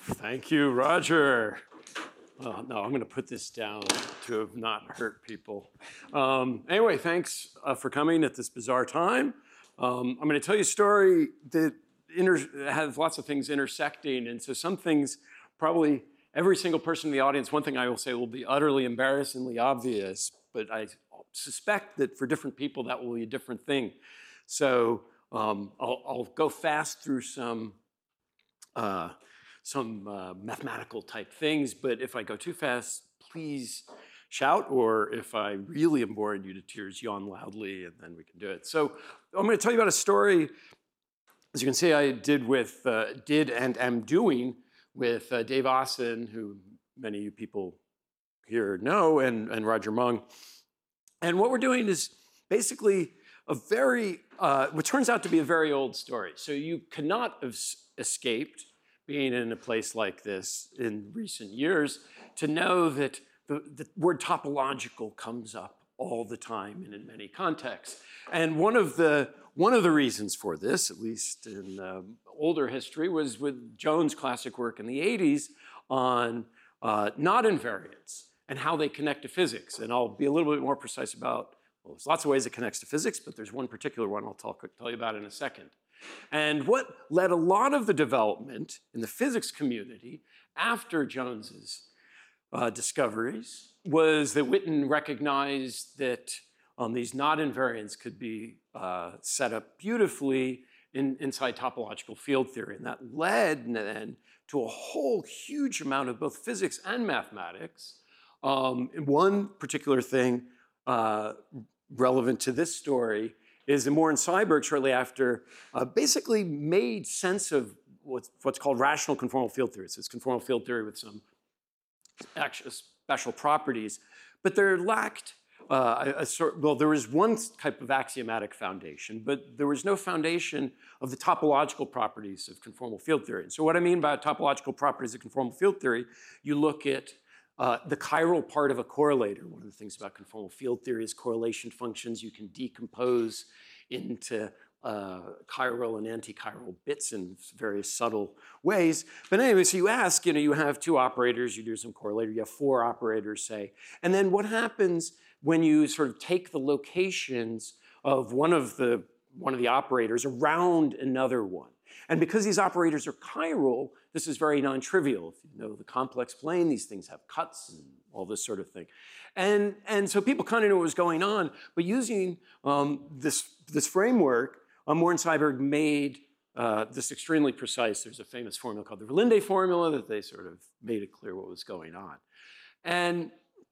Thank you, Roger. Oh, no, I'm going to put this down to not hurt people. Anyway, thanks for coming at this bizarre time. I'm going to tell you a story that has lots of things intersecting, and so some things probably every single person in the audience, one thing I will say will be utterly embarrassingly obvious, but I suspect that for different people that will be a different thing. So I'll go fast through some mathematical type things, but if I go too fast, please shout, or if I really am boring you to tears, yawn loudly, and then we can do it. So I'm going to tell you about a story, as you can see, I did and am doing with Dave Ossen, who many of you people here know, and Roger Mung. And what we're doing is basically what turns out to be a very old story. So you cannot have escaped being in a place like this in recent years to know that the word topological comes up all the time and in many contexts. And one of the reasons for this, at least in older history, was with Jones' classic work in the 80s on knot invariants and how they connect to physics. And I'll be a little bit more precise about, well, there's lots of ways it connects to physics, but there's one particular one I'll tell you about in a second. And what led a lot of the development in the physics community after Jones's discoveries was that Witten recognized that these knot invariants could be set up beautifully inside topological field theory. And that led then to a whole huge amount of both physics and mathematics. One particular thing relevant to this story is that Morin Seiberg, shortly after, basically made sense of what's called rational conformal field theory. So it's conformal field theory with some special properties, but there lacked there was one type of axiomatic foundation, but there was no foundation of the topological properties of conformal field theory. And so what I mean by topological properties of conformal field theory, you look at the chiral part of a correlator. One of the things about conformal field theory is correlation functions you can decompose into chiral and anti-chiral bits in various subtle ways. But anyway, so you ask, you have two operators, you do some correlator, you have four operators, say, and then what happens when you sort of take the locations of one of the operators around another one? And because these operators are chiral, this is very non-trivial. If you know the complex plane, these things have cuts and all this sort of thing. And so people kind of knew what was going on, but using this framework, Morin Seiberg made this extremely precise. There's a famous formula called the Verlinde formula that they sort of made it clear what was going on. And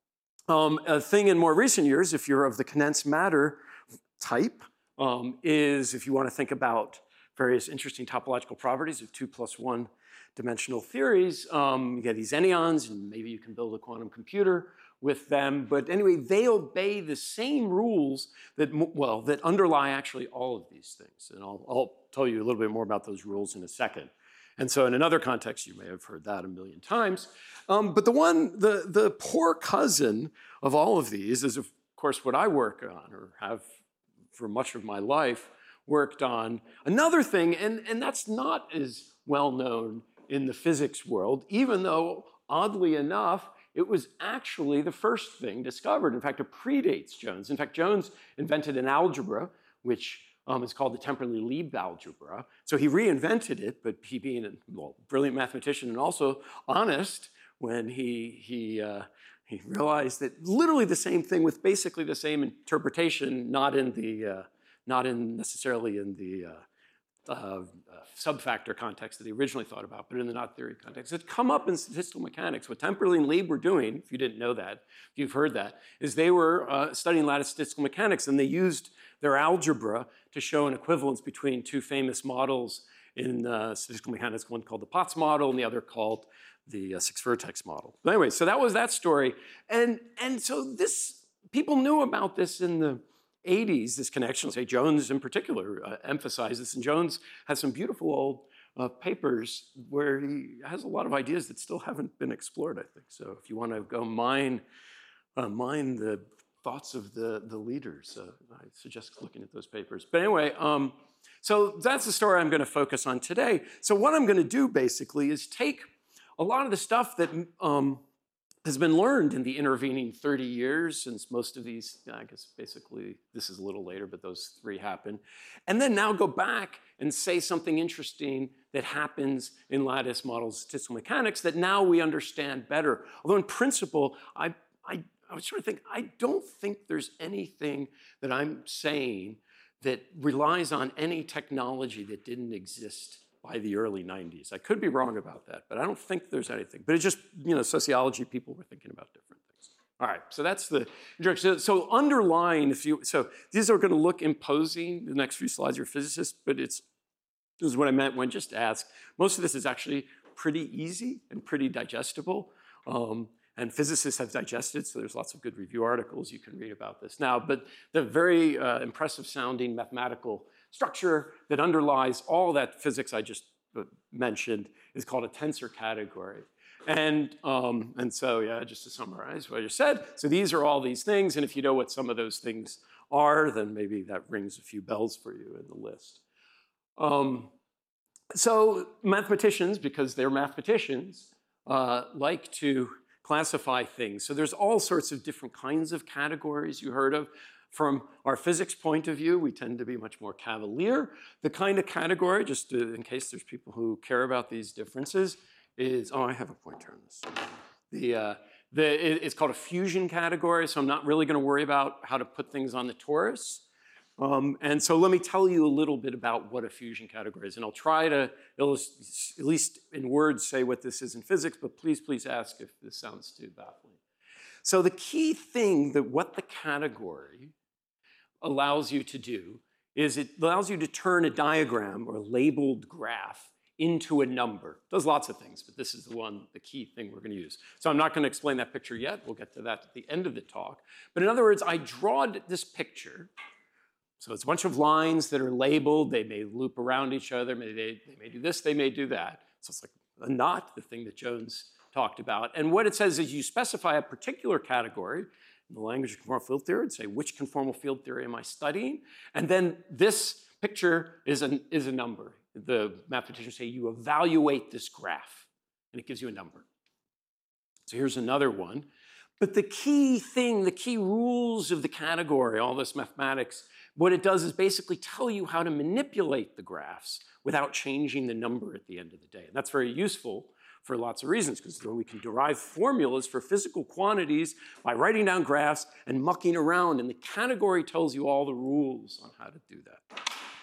a thing in more recent years, if you're of the condensed matter type, is if you want to think about various interesting topological properties of 2+1 dimensional theories, you get these anyons, and maybe you can build a quantum computer with them. But anyway, they obey the same rules that underlie actually all of these things. And I'll tell you a little bit more about those rules in a second. And so in another context, you may have heard that a million times. But the poor cousin of all of these is, of course, what I work on, or have for much of my life worked on. Another thing, and that's not as well known in the physics world, even though, oddly enough, it was actually the first thing discovered. In fact, it predates Jones. In fact, Jones invented an algebra, which is called the Temperley-Lieb algebra. So he reinvented it, but he being a brilliant mathematician and also honest, when he realized that literally the same thing with basically the same interpretation, not necessarily in the subfactor context that he originally thought about, but in the knot theory context. It's come up in statistical mechanics. What Temperley and Lieb were doing, if you didn't know that, if you've heard that, is they were studying lattice statistical mechanics, and they used their algebra to show an equivalence between two famous models in statistical mechanics, one called the Potts model and the other called the six-vertex model. But anyway, so that was that story. And so people knew about this in the 80s, this connection. Say Jones in particular emphasized this, and Jones has some beautiful old papers where he has a lot of ideas that still haven't been explored, I think. So if you want to go mine the thoughts of the leaders, I suggest looking at those papers. But anyway, so that's the story I'm going to focus on today. So what I'm going to do basically is take a lot of the stuff that has been learned in the intervening 30 years since most of these, I guess basically this is a little later, but those three happened. And then now go back and say something interesting that happens in lattice models of statistical mechanics that now we understand better. Although in principle, I was sort of thinking, I don't think there's anything that I'm saying that relies on any technology that didn't exist by the early 90s. I could be wrong about that, but I don't think there's anything. But it's just, sociology people were thinking about different things. All right, so that's the introduction. So underlying, so these are gonna look imposing, the next few slides are physicists, but this is what I meant when just asked. Most of this is actually pretty easy and pretty digestible. And physicists have digested, so there's lots of good review articles you can read about this now. But the very impressive sounding mathematical structure that underlies all that physics I just mentioned is called a tensor category. And so, yeah, just to summarize what I just said, so these are all these things, and if you know what some of those things are, then maybe that rings a few bells for you in the list. So mathematicians, because they're mathematicians, like to classify things. So there's all sorts of different kinds of categories you heard of. From our physics point of view, we tend to be much more cavalier. The kind of category, just in case there's people who care about these differences, is, I have a pointer on this. It's called a fusion category, so I'm not really gonna worry about how to put things on the torus. And so let me tell you a little bit about what a fusion category is. And I'll try to at least in words say what this is in physics, but please ask if this sounds too baffling. So the key thing that what the category allows you to do is it allows you to turn a diagram or a labeled graph into a number. It does lots of things, but this is the key thing we're gonna use. So I'm not gonna explain that picture yet. We'll get to that at the end of the talk. But in other words, I draw this picture. So it's a bunch of lines that are labeled. They may loop around each other. They may do this, they may do that. So it's like a knot, the thing that Jones talked about. And what it says is you specify a particular category in the language of conformal field theory and say, which conformal field theory am I studying? And then this picture is a number. The mathematicians say you evaluate this graph, and it gives you a number. So here's another one. But the key thing, the key rules of the category, all this mathematics, what it does is basically tell you how to manipulate the graphs without changing the number at the end of the day. And that's very useful for lots of reasons, because we can derive formulas for physical quantities by writing down graphs and mucking around, and the category tells you all the rules on how to do that.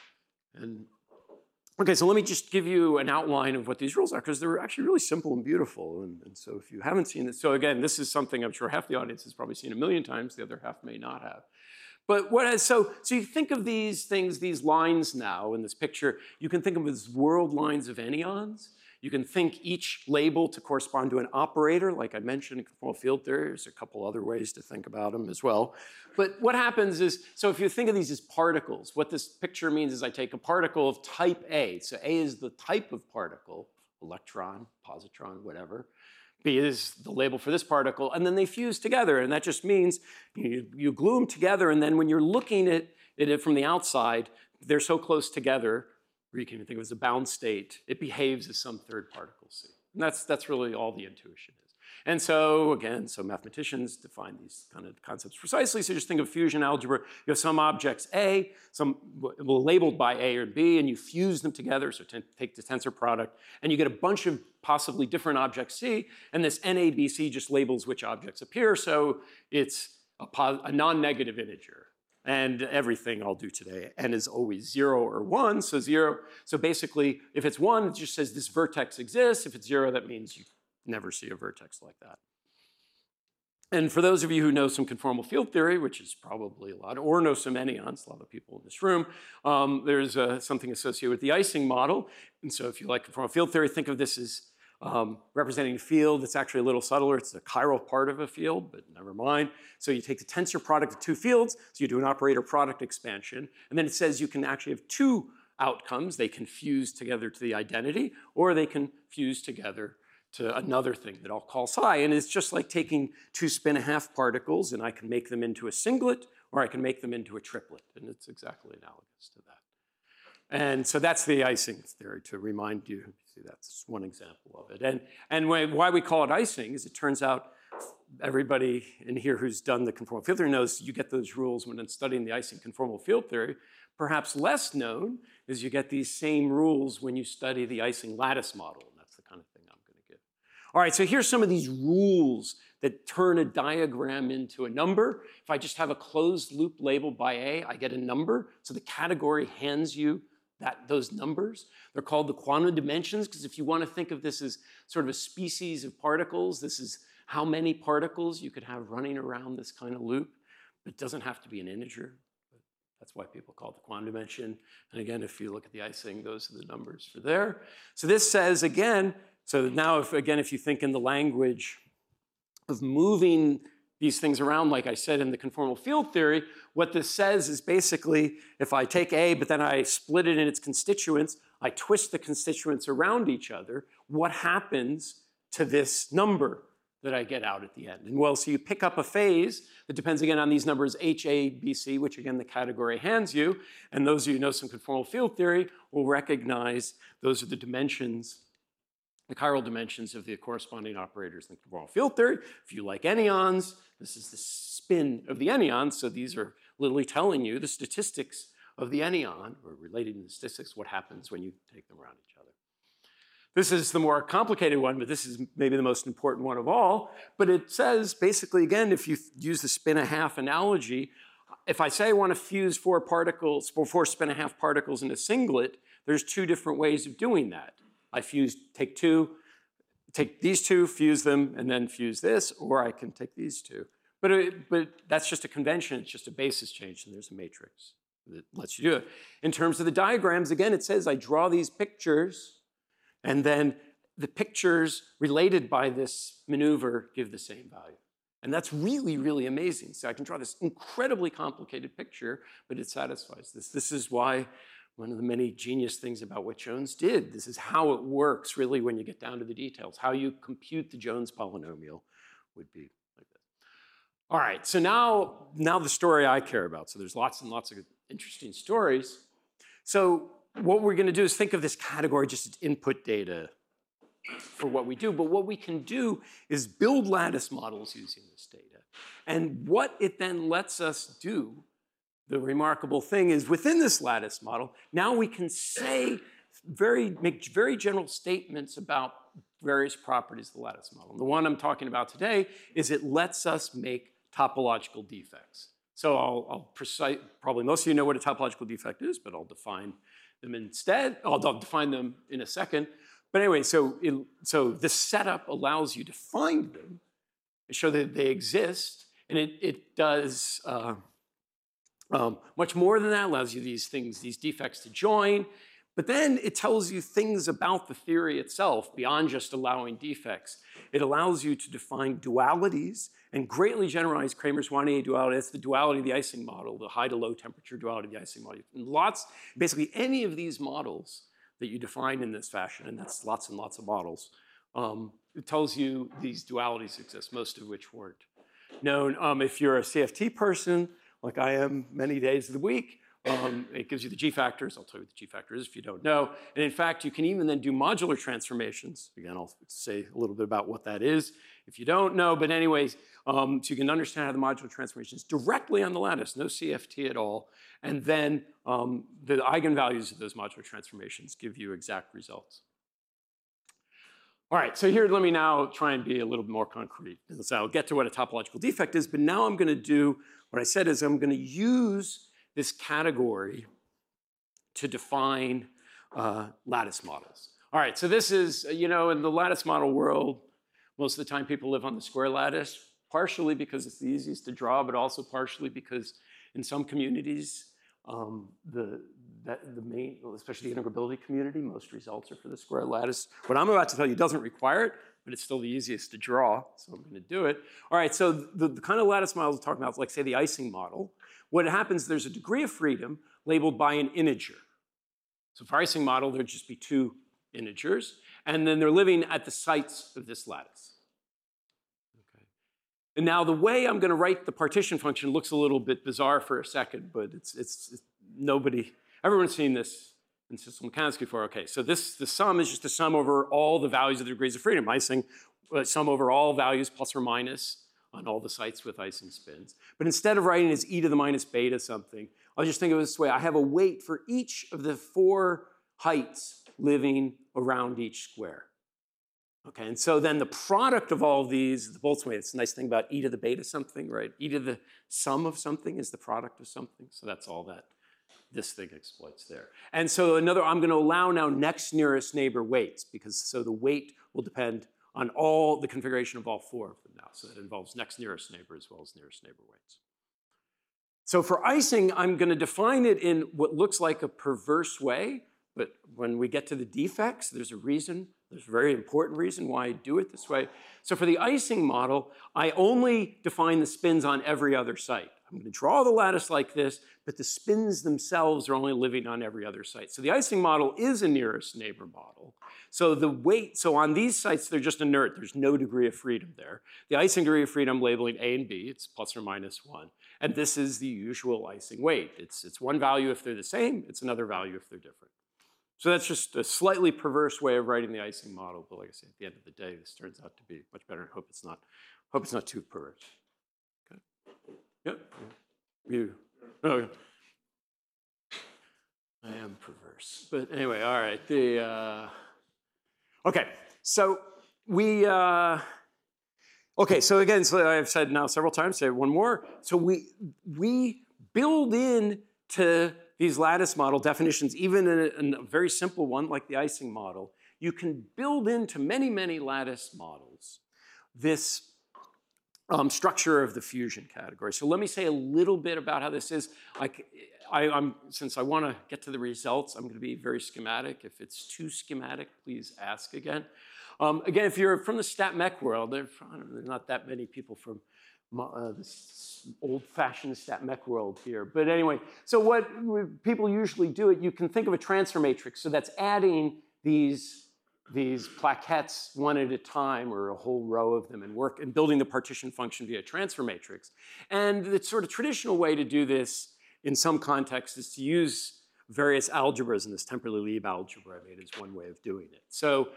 And okay, so let me just give you an outline of what these rules are, because they're actually really simple and beautiful. And so if you haven't seen this, so again, this is something I'm sure half the audience has probably seen a million times, the other half may not have. But so you think of these things, these lines now in this picture, you can think of them as world lines of anyons. You can think each label to correspond to an operator, like I mentioned in conformal field theory. There's a couple other ways to think about them as well. But what happens is, so if you think of these as particles, what this picture means is I take a particle of type A. So A is the type of particle, electron, positron, whatever. B is the label for this particle, and then they fuse together, and that just means you glue them together, and then when you're looking at it from the outside, they're so close together, or you can even think of it as a bound state, it behaves as some third particle C. And that's really all the intuition is. And so, again, so mathematicians define these kind of concepts precisely. So just think of fusion algebra. You have some objects A, some labeled by A or B, and you fuse them together. So take the tensor product, and you get a bunch of possibly different objects C, and this NABC just labels which objects appear. So it's a non-negative integer. And everything I'll do today, n is always 0 or 1, so 0. So basically, if it's 1, it just says this vertex exists. If it's 0, that means you never see a vertex like that. And for those of you who know some conformal field theory, which is probably a lot, or know some anyons, a lot of people in this room, there's something associated with the Ising model. And so if you like conformal field theory, think of this as representing a field that's actually a little subtler. It's the chiral part of a field, but never mind. So you take the tensor product of two fields, so you do an operator product expansion, and then it says you can actually have two outcomes. They can fuse together to the identity, or they can fuse together to another thing that I'll call psi. And it's just like taking two spin-a-half particles, and I can make them into a singlet, or I can make them into a triplet, and it's exactly analogous to that. And so that's the Ising theory, to remind you. see, that's one example of it. And why we call it icing is it turns out everybody in here who's done the conformal field theory knows you get those rules when studying the Ising conformal field theory. Perhaps less known is you get these same rules when you study the Ising lattice model, and that's the kind of thing I'm going to give. All right, so here's some of these rules that turn a diagram into a number. If I just have a closed loop labeled by A, I get a number. So the category hands you those numbers. They're called the quantum dimensions, because if you want to think of this as sort of a species of particles, this is how many particles you could have running around this kind of loop. It doesn't have to be an integer. But that's why people call it the quantum dimension. And again, if you look at the Ising, those are the numbers for there. So this says, again, so now if you think in the language of moving these things around, like I said in the conformal field theory, what this says is basically if I take A, but then I split it in its constituents, I twist the constituents around each other, what happens to this number that I get out at the end? And well, so you pick up a phase that depends again on these numbers H, A, B, C, which again the category hands you, and those of you who know some conformal field theory will recognize those are the dimensions, the chiral dimensions of the corresponding operators in the conformal field theory. If you like anyons, this is the spin of the anyons, so these are literally telling you the statistics of the anyon, or relating to the statistics, what happens when you take them around each other. This is the more complicated one, but this is maybe the most important one of all. But it says, basically, again, if you use the spin-a-half analogy, if I say I want to fuse four spin-a-half particles in a singlet, there's two different ways of doing that. I take these two, fuse them, and then fuse this, or I can take these two. But that's just a convention. It's just a basis change, and there's a matrix that lets you do it. In terms of the diagrams, again, it says I draw these pictures, and then the pictures related by this maneuver give the same value. And that's really, really amazing. So I can draw this incredibly complicated picture, but it satisfies this. This is why one of the many genius things about what Jones did, this is how it works really when you get down to the details. How you compute the Jones polynomial would be like this. All right, so now the story I care about. So there's lots and lots of interesting stories. So what we're going to do is think of this category just as input data for what we do. But what we can do is build lattice models using this data. And what it then lets us do, the remarkable thing is within this lattice model, now we can make very general statements about various properties of the lattice model. And the one I'm talking about today is it lets us make topological defects. So probably most of you know what a topological defect is, but I'll define them instead. I'll define them in a second. But anyway, so this setup allows you to find them and show that they exist. And it does much more than that. Allows you these defects to join. But then it tells you things about the theory itself beyond just allowing defects. It allows you to define dualities and greatly generalize Kramers-Wanier duality. That's the duality of the Ising model, the high to low temperature duality of the Ising model. And basically any of these models that you define in this fashion, and that's lots and lots of models, it tells you these dualities exist, most of which weren't known. If you're a CFT person, like I am many days of the week, it gives you the G-factors. I'll tell you what the G-factor is if you don't know. And in fact, you can even then do modular transformations. Again, I'll say a little bit about what that is if you don't know. But anyways, so you can understand how the modular transformations directly on the lattice, no CFT at all. And then the eigenvalues of those modular transformations give you exact results. All right, so here, let me now try and be a little bit more concrete. So I'll get to what a topological defect is, but now I'm going to do, what I said is I'm going to use this category to define lattice models. All right, so this is, in the lattice model world, most of the time people live on the square lattice, partially because it's the easiest to draw, but also partially because in some communities, especially the integrability community, most results are for the square lattice. What I'm about to tell you doesn't require it, but it's still the easiest to draw, so I'm going to do it. All right, so the kind of lattice models we're talking about, like say the Ising model, what happens, there's a degree of freedom labeled by an integer. So for Ising model, there'd just be two integers, and then they're living at the sites of this lattice. Okay. And now the way I'm going to write the partition function looks a little bit bizarre for a second, but it's everyone's seen this in statistical mechanics before. Okay, so the sum is just the sum over all the values of the degrees of freedom. Ising, sum over all values plus or minus on all the sites with Ising spins. But instead of writing it as e to the minus beta something, I'll just think of it this way. I have a weight for each of the 4 heights living around each square. Okay, and so then the product of all of these, the Boltzmann weight, it's a nice thing about e to the beta something, right? E to the sum of something is the product of something. So that's all that this thing exploits there. And so I'm going to allow now next nearest neighbor weights, because so the weight will depend on all the configuration of all 4 of them now. So that involves next nearest neighbor as well as nearest neighbor weights. So for Ising, I'm going to define it in what looks like a perverse way. But when we get to the defects, there's a reason. There's a very important reason why I do it this way. So for the Ising model, I only define the spins on every other site. I'm going to draw the lattice like this, but the spins themselves are only living on every other site. So the Ising model is a nearest neighbor model. So the weight, so on these sites, they're just inert. There's no degree of freedom there. The Ising degree of freedom labeling A and B, it's plus or minus 1. And this is the usual Ising weight. It's one value if they're the same. It's another value if they're different. So that's just a slightly perverse way of writing the Ising model. But like I say, at the end of the day, this turns out to be much better. I hope it's not too perverse. Okay. Yep. You. Oh, I am perverse. But anyway, all right. Okay. So we. Okay. So again, so I've said now several times. Say one more. So we build in to these lattice model definitions, even in a very simple one like the Ising model, you can build into many, many lattice models this structure of the fusion category. So let me say a little bit about how this is. Since I want to get to the results, I'm going to be very schematic. If it's too schematic, please ask again. Again, if you're from the StatMech world, there's not that many people from this old-fashioned StatMech world here. But anyway, so what people usually do, you can think of a transfer matrix. So that's adding these plaquettes one at a time or a whole row of them and building the partition function via transfer matrix. And the sort of traditional way to do this in some contexts is to use various algebras, and this Temperley-Lieb algebra I made is one way of doing it. So,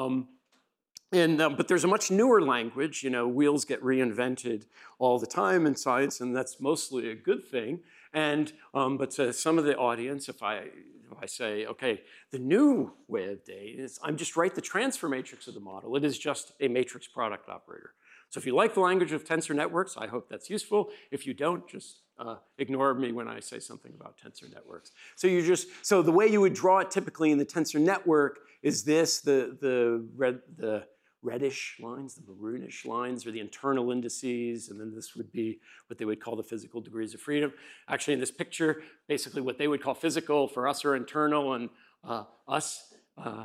but there's a much newer language. Wheels get reinvented all the time in science, and that's mostly a good thing. And but to some of the audience, if I say, okay, the new way of doing is I'm just write the transfer matrix of the model. It is just a matrix product operator. So if you like the language of tensor networks, I hope that's useful. If you don't, just ignore me when I say something about tensor networks. So the way you would draw it typically in the tensor network is this: the reddish lines, the maroonish lines, are the internal indices, and then this would be what they would call the physical degrees of freedom. Actually, in this picture, basically what they would call physical for us are internal, and us,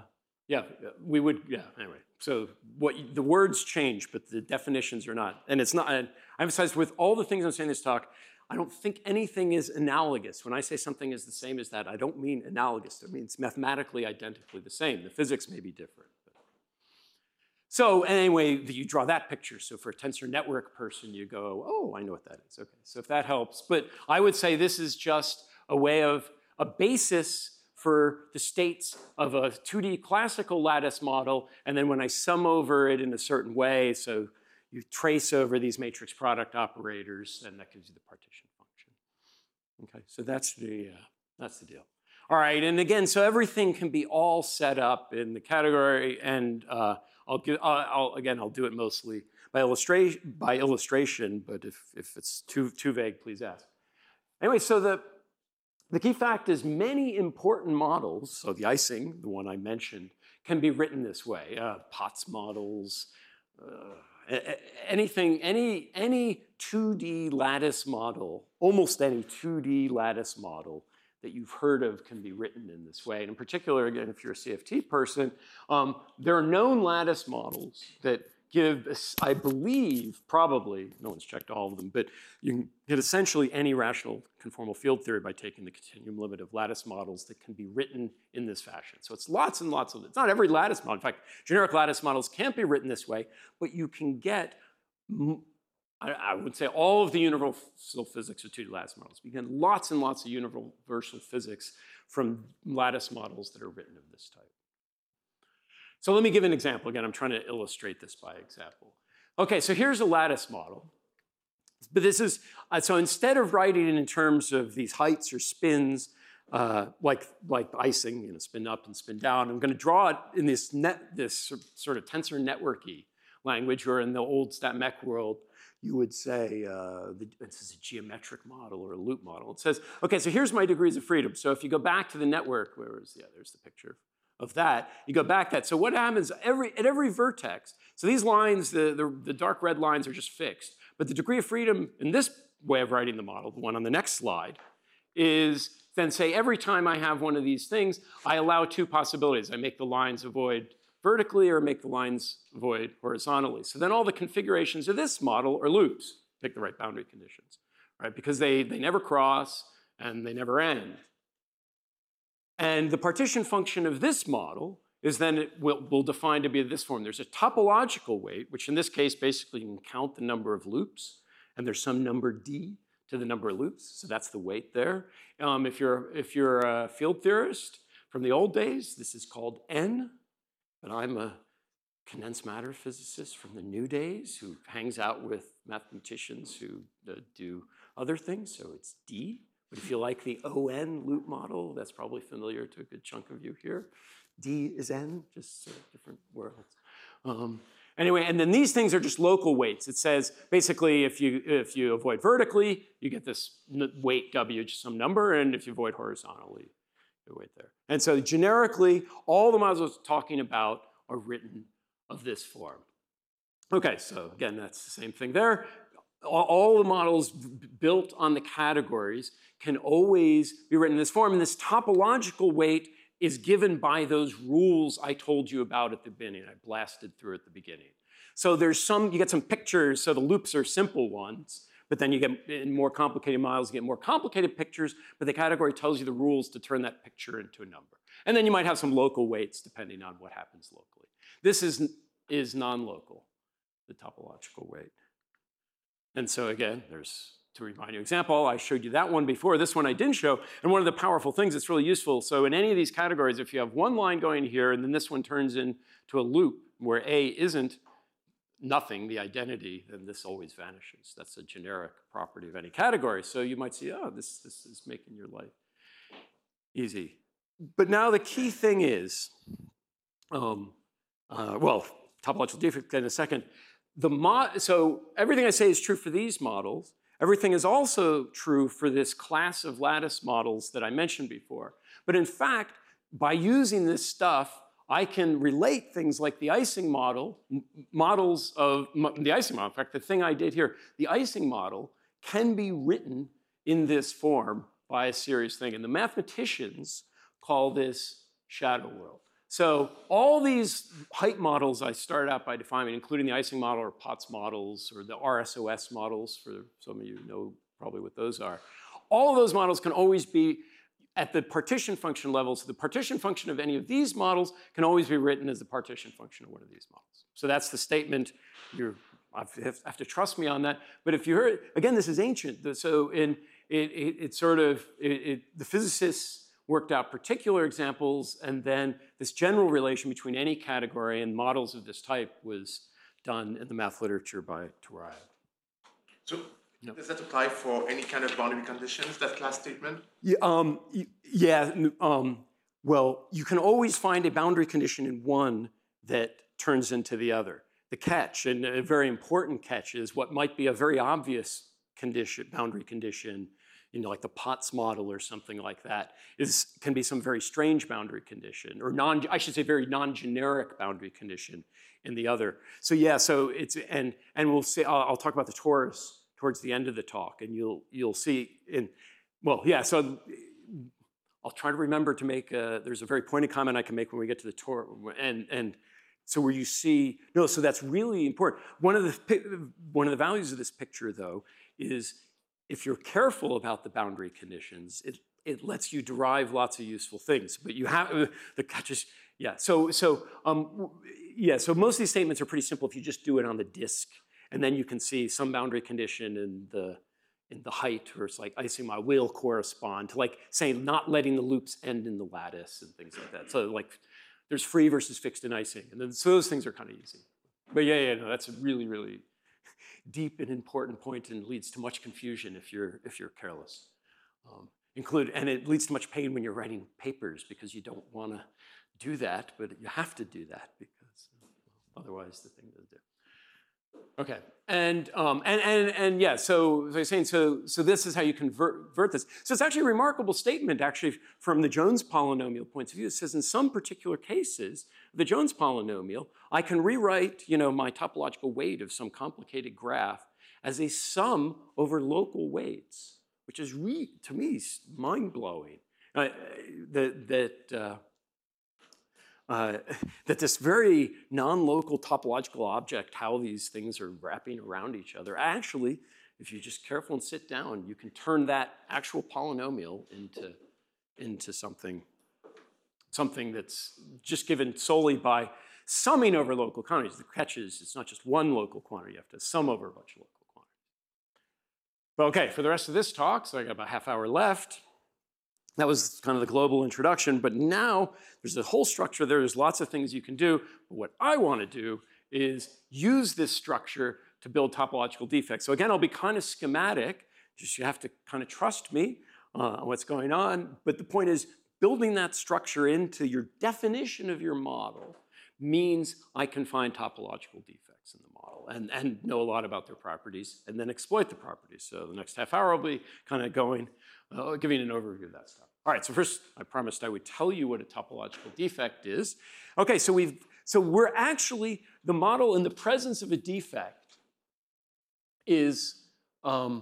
anyway. So the words change, but the definitions are not. And it's not, I emphasize with all the things I'm saying in this talk, I don't think anything is analogous. When I say something is the same as that, I don't mean analogous. I mean it's mathematically identically the same. The physics may be different. So anyway, you draw that picture. So for a tensor network person, you go, oh, I know what that is. Okay, so if that helps. But I would say this is just a basis for the states of a 2D classical lattice model. And then when I sum over it in a certain way, so you trace over these matrix product operators, and that gives you the partition function. Okay, so that's the deal. All right, and again, so everything can be all set up in the category, and I'll do it mostly by illustration, but if it's too vague, please ask. Anyway, so the key fact is many important models, so the Ising, the one I mentioned, can be written this way. Potts models, any 2D lattice model, almost any 2D lattice model that you've heard of can be written in this way. And in particular, again, if you're a CFT person, there are known lattice models that give, I believe, probably, no one's checked all of them, but you can get essentially any rational conformal field theory by taking the continuum limit of lattice models that can be written in this fashion. So it's lots and lots of, it's not every lattice model. In fact, generic lattice models can't be written this way, but you can get I would say all of the universal physics are 2D lattice models. We get lots and lots of universal physics from lattice models that are written of this type. So let me give an example. Again, I'm trying to illustrate this by example. Okay, so here's a lattice model. But this is, so instead of writing it in terms of these heights or spins, like icing, spin up and spin down, I'm going to draw it in this sort of tensor networky language, or in the old StatMech world, you would say this is a geometric model or a loop model. It says, okay, so here's my degrees of freedom. So if you go back to the network, there's the picture of that. You go back that. So what happens at every vertex, so these lines, the dark red lines are just fixed. But the degree of freedom in this way of writing the model, the one on the next slide, is then say every time I have one of these things, I allow two possibilities. I make the lines avoid vertically or make the lines void horizontally. So then all the configurations of this model are loops. Pick the right boundary conditions, right? Because they never cross and they never end. And the partition function of this model is then we'll define to be this form. There's a topological weight, which in this case basically you can count the number of loops, and there's some number d to the number of loops, so that's the weight there. If you're a field theorist from the old days, this is called n. But I'm a condensed matter physicist from the new days who hangs out with mathematicians who do other things, so it's D. But if you like the ON loop model, that's probably familiar to a good chunk of you here. D is N, just different worlds. Anyway, and then these things are just local weights. It says basically if you avoid vertically, you get this weight W, just some number, and if you avoid horizontally, weight there. And so generically, all the models I was talking about are written of this form. Okay, so again, that's the same thing there. All the models built on the categories can always be written in this form, and this topological weight is given by those rules I told you about at the beginning. I blasted through at the beginning. So you get some pictures, so the loops are simple ones, but then you get in more complicated models, you get more complicated pictures, but the category tells you the rules to turn that picture into a number. And then you might have some local weights depending on what happens locally. This is non-local, the topological weight. And so again, to remind you example, I showed you that one before. This one I didn't show. And one of the powerful things that's really useful, so in any of these categories, if you have one line going here and then this one turns into a loop where A isn't nothing, the identity, then this always vanishes. That's a generic property of any category. So you might see, oh, this is making your life easy. But now the key thing is, well, topological defect in a second. So everything I say is true for these models. Everything is also true for this class of lattice models that I mentioned before. But in fact, by using this stuff, I can relate things like the Ising model, models of the Ising model. In fact, the thing I did here, the Ising model can be written in this form by a series thing. And the mathematicians call this shadow world. So all these height models I started out by defining, including the Ising model or Potts models or the RSOS models, for some of you know probably what those are. All of those models can always be at the partition function level. So the partition function of any of these models can always be written as the partition function of one of these models. So that's the statement. You have to trust me on that. But if you heard, again, this is ancient. So the physicists worked out particular examples, and then this general relation between any category and models of this type was done in the math literature by Touraï. So does that apply for any kind of boundary conditions, that class statement? Well, you can always find a boundary condition in one that turns into the other. The catch, and a very important catch, is what might be a very obvious condition, boundary condition, like the Potts model or something like that, can be some very strange boundary condition, or very non-generic boundary condition in the other. So yeah, so it's, and we'll see, I'll talk about the torus towards the end of the talk, and you'll see so I'll try to remember to make, there's a very pointed comment I can make when we get to the torus, and so where you see, so that's really important. One of the values of this picture, though, is if you're careful about the boundary conditions, it lets you derive lots of useful things. But you have the catches, yeah. So most of these statements are pretty simple if you just do it on the disk. And then you can see some boundary condition in the height, where it's like icing my will correspond to like saying not letting the loops end in the lattice and things like that. So like there's free versus fixed in icing. And then so those things are kind of easy. But yeah, no, that's a really, really deep and important point and leads to much confusion if you're careless. And it leads to much pain when you're writing papers because you don't want to do that, but you have to do that because otherwise the thing doesn't do. Okay, and yeah, so as I was saying, so this is how you convert this. So it's actually a remarkable statement, actually, from the Jones polynomial point of view. It says in some particular cases, the Jones polynomial, I can rewrite, my topological weight of some complicated graph as a sum over local weights, which is to me mind-blowing. That this very non-local topological object, how these things are wrapping around each other, actually, if you're just careful and sit down, you can turn that actual polynomial into something that's just given solely by summing over local quantities. The catch is it's not just one local quantity. You have to sum over a bunch of local quantities. But okay, for the rest of this talk, so I got about a half hour left. That was kind of the global introduction, but now there's a whole structure there. There's lots of things you can do. But what I want to do is use this structure to build topological defects. So again, I'll be kind of schematic. Just you have to kind of trust me on what's going on. But the point is, building that structure into your definition of your model means I can find topological defects in the model and know a lot about their properties and then exploit the properties. So the next half hour I'll be kind of giving an overview of that stuff. All right, so first I promised I would tell you what a topological defect is. Okay, so we're actually, the model in the presence of a defect is a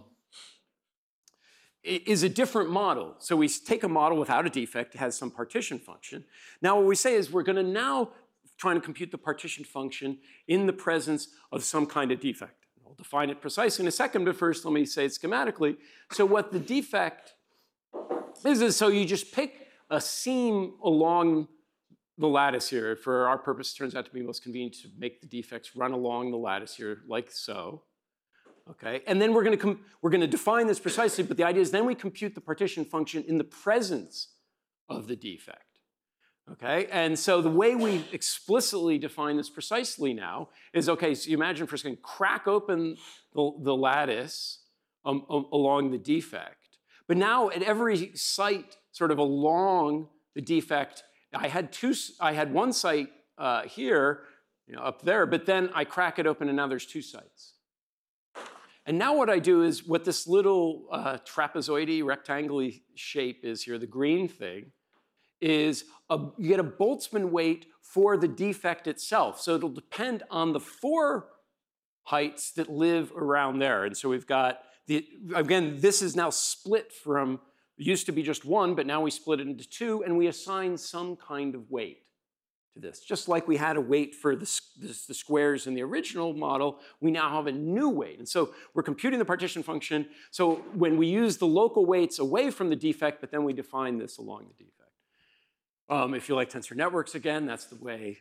different model. So we take a model without a defect, it has some partition function. Now what we say is we're going to now try to compute the partition function in the presence of some kind of defect. I'll define it precisely in a second, but first let me say it schematically. So what the defect is so you just pick a seam along the lattice here. For our purpose, it turns out to be most convenient to make the defects run along the lattice here, like so. Okay, and then we're going to define this precisely, but the idea is then we compute the partition function in the presence of the defect. Okay, and so the way we explicitly define this precisely now is, okay, so you imagine for a second, crack open the lattice along the defect. But now at every site sort of along the defect, I had one site here, up there, but then I crack it open and now there's two sites. And now what I do is what this little trapezoidy, rectangular shape is here, the green thing, is you get a Boltzmann weight for the defect itself. So it'll depend on the four heights that live around there. And so we've got, again, this is now split from, it used to be just one, but now we split it into two, and we assign some kind of weight to this. Just like we had a weight for the squares in the original model, we now have a new weight. And so we're computing the partition function. So when we use the local weights away from the defect, but then we define this along the defect. If you like tensor networks again, that's the way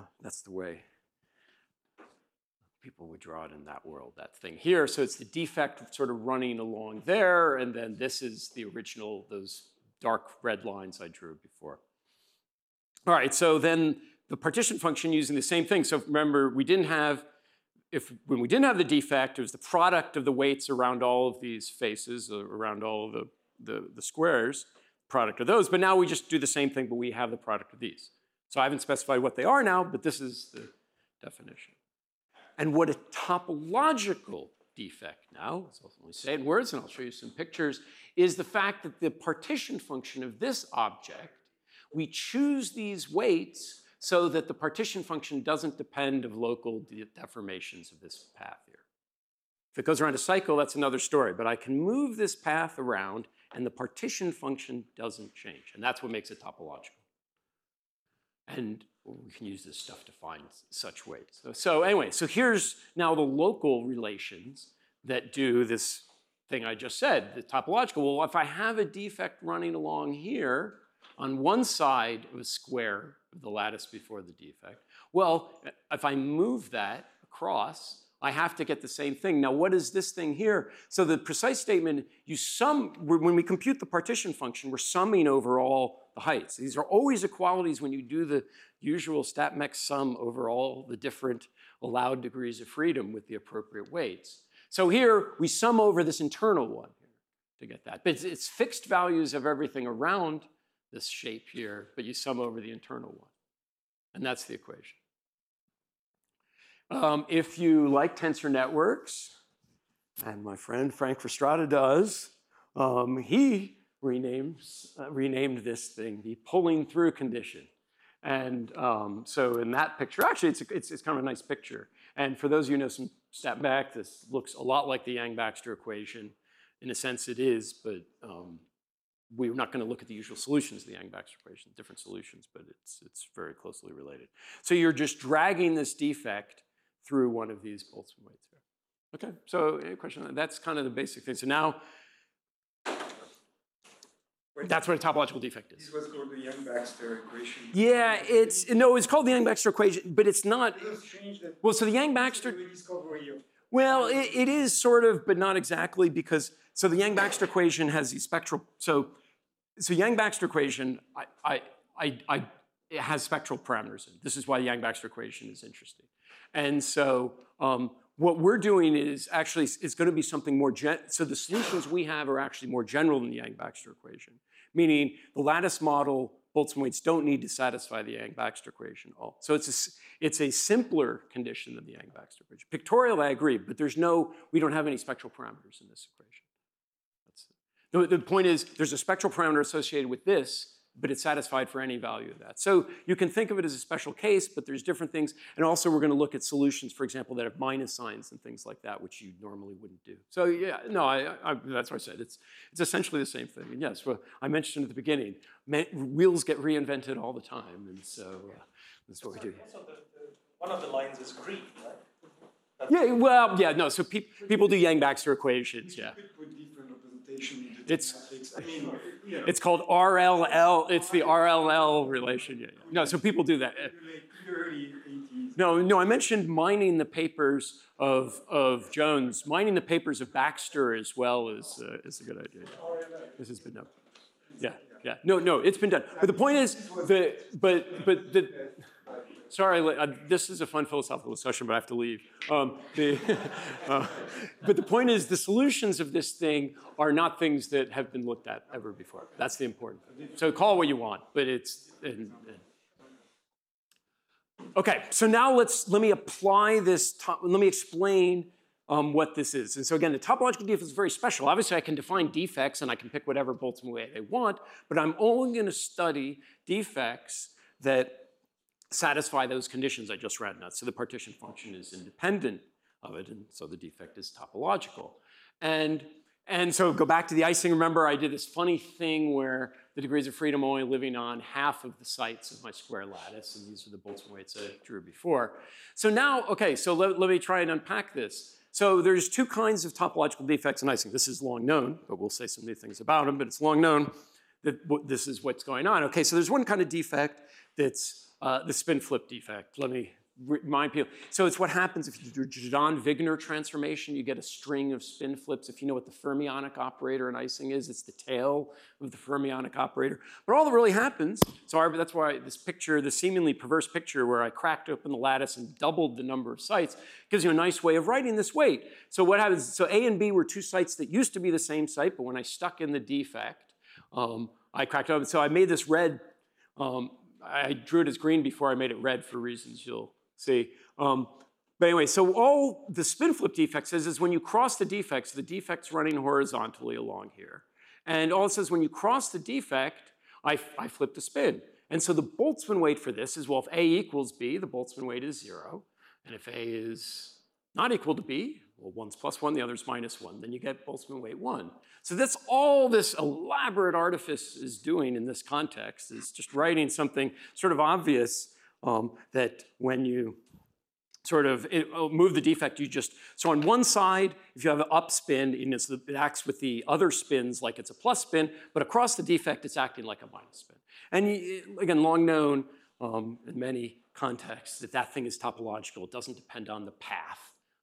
people would draw it in that world, that thing here. So it's the defect sort of running along there, and then this is the original, those dark red lines I drew before. All right, so then the partition function using the same thing. So remember, when we didn't have the defect, it was the product of the weights around all of these faces, around all of the squares, product of those. But now we just do the same thing, but we have the product of these. So I haven't specified what they are now, but this is the definition. And what a topological defect now, so I'll only say it in words and I'll show you some pictures, is the fact that the partition function of this object, we choose these weights so that the partition function doesn't depend of local deformations of this path here. If it goes around a cycle, that's another story, but I can move this path around and the partition function doesn't change, and that's what makes it topological. And we can use this stuff to find such weights. So anyway, so here's now the local relations that do this thing I just said, the topological. Well, if I have a defect running along here on one side of a square of the lattice before the defect, well, if I move that across, I have to get the same thing. Now, what is this thing here? So the precise statement, when we compute the partition function, we're summing over all the heights. These are always equalities when you do the usual StatMech sum over all the different allowed degrees of freedom with the appropriate weights. So here, we sum over this internal one here to get that. But it's fixed values of everything around this shape here, but you sum over the internal one. And that's the equation. If you like tensor networks, and my friend Frank Frustrada does, he renamed this thing the pulling through condition. And so in that picture, actually, it's kind of a nice picture. And for those of you who know some StatMech, this looks a lot like the Yang-Baxter equation. In a sense, it is, but we're not going to look at the usual solutions of the Yang-Baxter equation, different solutions, but it's very closely related. So you're just dragging this defect through one of these Boltzmann weights here. Okay, so any question? That's kind of the basic thing. So now, that's what a topological defect is. This was called the Yang-Baxter equation. Yeah, it's called the Yang-Baxter equation, but it's not. It was strange that Well, so the Yang-Baxter. Well, it is sort of, but not exactly, because so the Yang-Baxter equation has these spectral. So Yang-Baxter equation, it has spectral parameters in it. This is why the Yang-Baxter equation is interesting. And so what we're doing is actually it's going to be something more so the solutions we have are actually more general than the Yang-Baxter equation, meaning the lattice model Boltzmann weights don't need to satisfy the Yang-Baxter equation at all. So it's a simpler condition than the Yang-Baxter equation. Pictorial, I agree, but we don't have any spectral parameters in this equation. The point is there's a spectral parameter associated with this, but it's satisfied for any value of that. So you can think of it as a special case, but there's different things. And also we're going to look at solutions, for example, that have minus signs and things like that, which you normally wouldn't do. So yeah, no, that's what I said. It's essentially the same thing. And yes, well, I mentioned at the beginning, wheels get reinvented all the time. And so that's what we do. Also, one of the lines is green, right? Yeah, well, yeah, no, so people do Yang-Baxter equations, yeah. It's called RLL. It's the RLL relation. Yeah. No, so people do that. No, I mentioned mining the papers of Jones. Mining the papers of Baxter as well is a good idea. This has been done. Yeah. No, it's been done. But the point is, sorry, this is a fun philosophical discussion, but I have to leave. But the point is, the solutions of this thing are not things that have been looked at ever before. That's the important thing. So call what you want, but it's. Okay, so now let me apply this. Let me explain what this is. And so again, the topological defect is very special. Obviously, I can define defects and I can pick whatever Boltzmann weight I want, but I'm only going to study defects that satisfy those conditions I just read. So the partition function is independent of it, and so the defect is topological. And so go back to the icing. Remember, I did this funny thing where the degrees of freedom only living on half of the sites of my square lattice, and these are the Boltzmann weights I drew before. So now, okay, so let me try and unpack this. So there's two kinds of topological defects in icing. This is long known, but we'll say some new things about them, but it's long known that this is what's going on. Okay, so there's one kind of defect that's the spin flip defect. Let me remind people. So it's what happens if you do Jadon-Wigner transformation. You get a string of spin flips. If you know what the fermionic operator in icing is, it's the tail of the fermionic operator. But all that really happens, so that's why this picture, the seemingly perverse picture where I cracked open the lattice and doubled the number of sites, gives you a nice way of writing this weight. So what happens, so A and B were two sites that used to be the same site, but when I stuck in the defect, I cracked open. So I made this red. I drew it as green before I made it red for reasons you'll see. But anyway, so all the spin flip defect says is when you cross the defect's running horizontally along here. And all it says when you cross the defect, I flip the spin. And so the Boltzmann weight for this is, well, if A equals B, the Boltzmann weight is 0. And if A is not equal to B, well, one's plus 1, the other's minus 1, then you get Boltzmann weight 1. So that's all this elaborate artifice is doing in this context, is just writing something sort of obvious that when you sort of move the defect, so on one side, if you have an up spin, it acts with the other spins like it's a plus spin, but across the defect, it's acting like a minus spin. And again, long known in many contexts that thing is topological. It doesn't depend on the path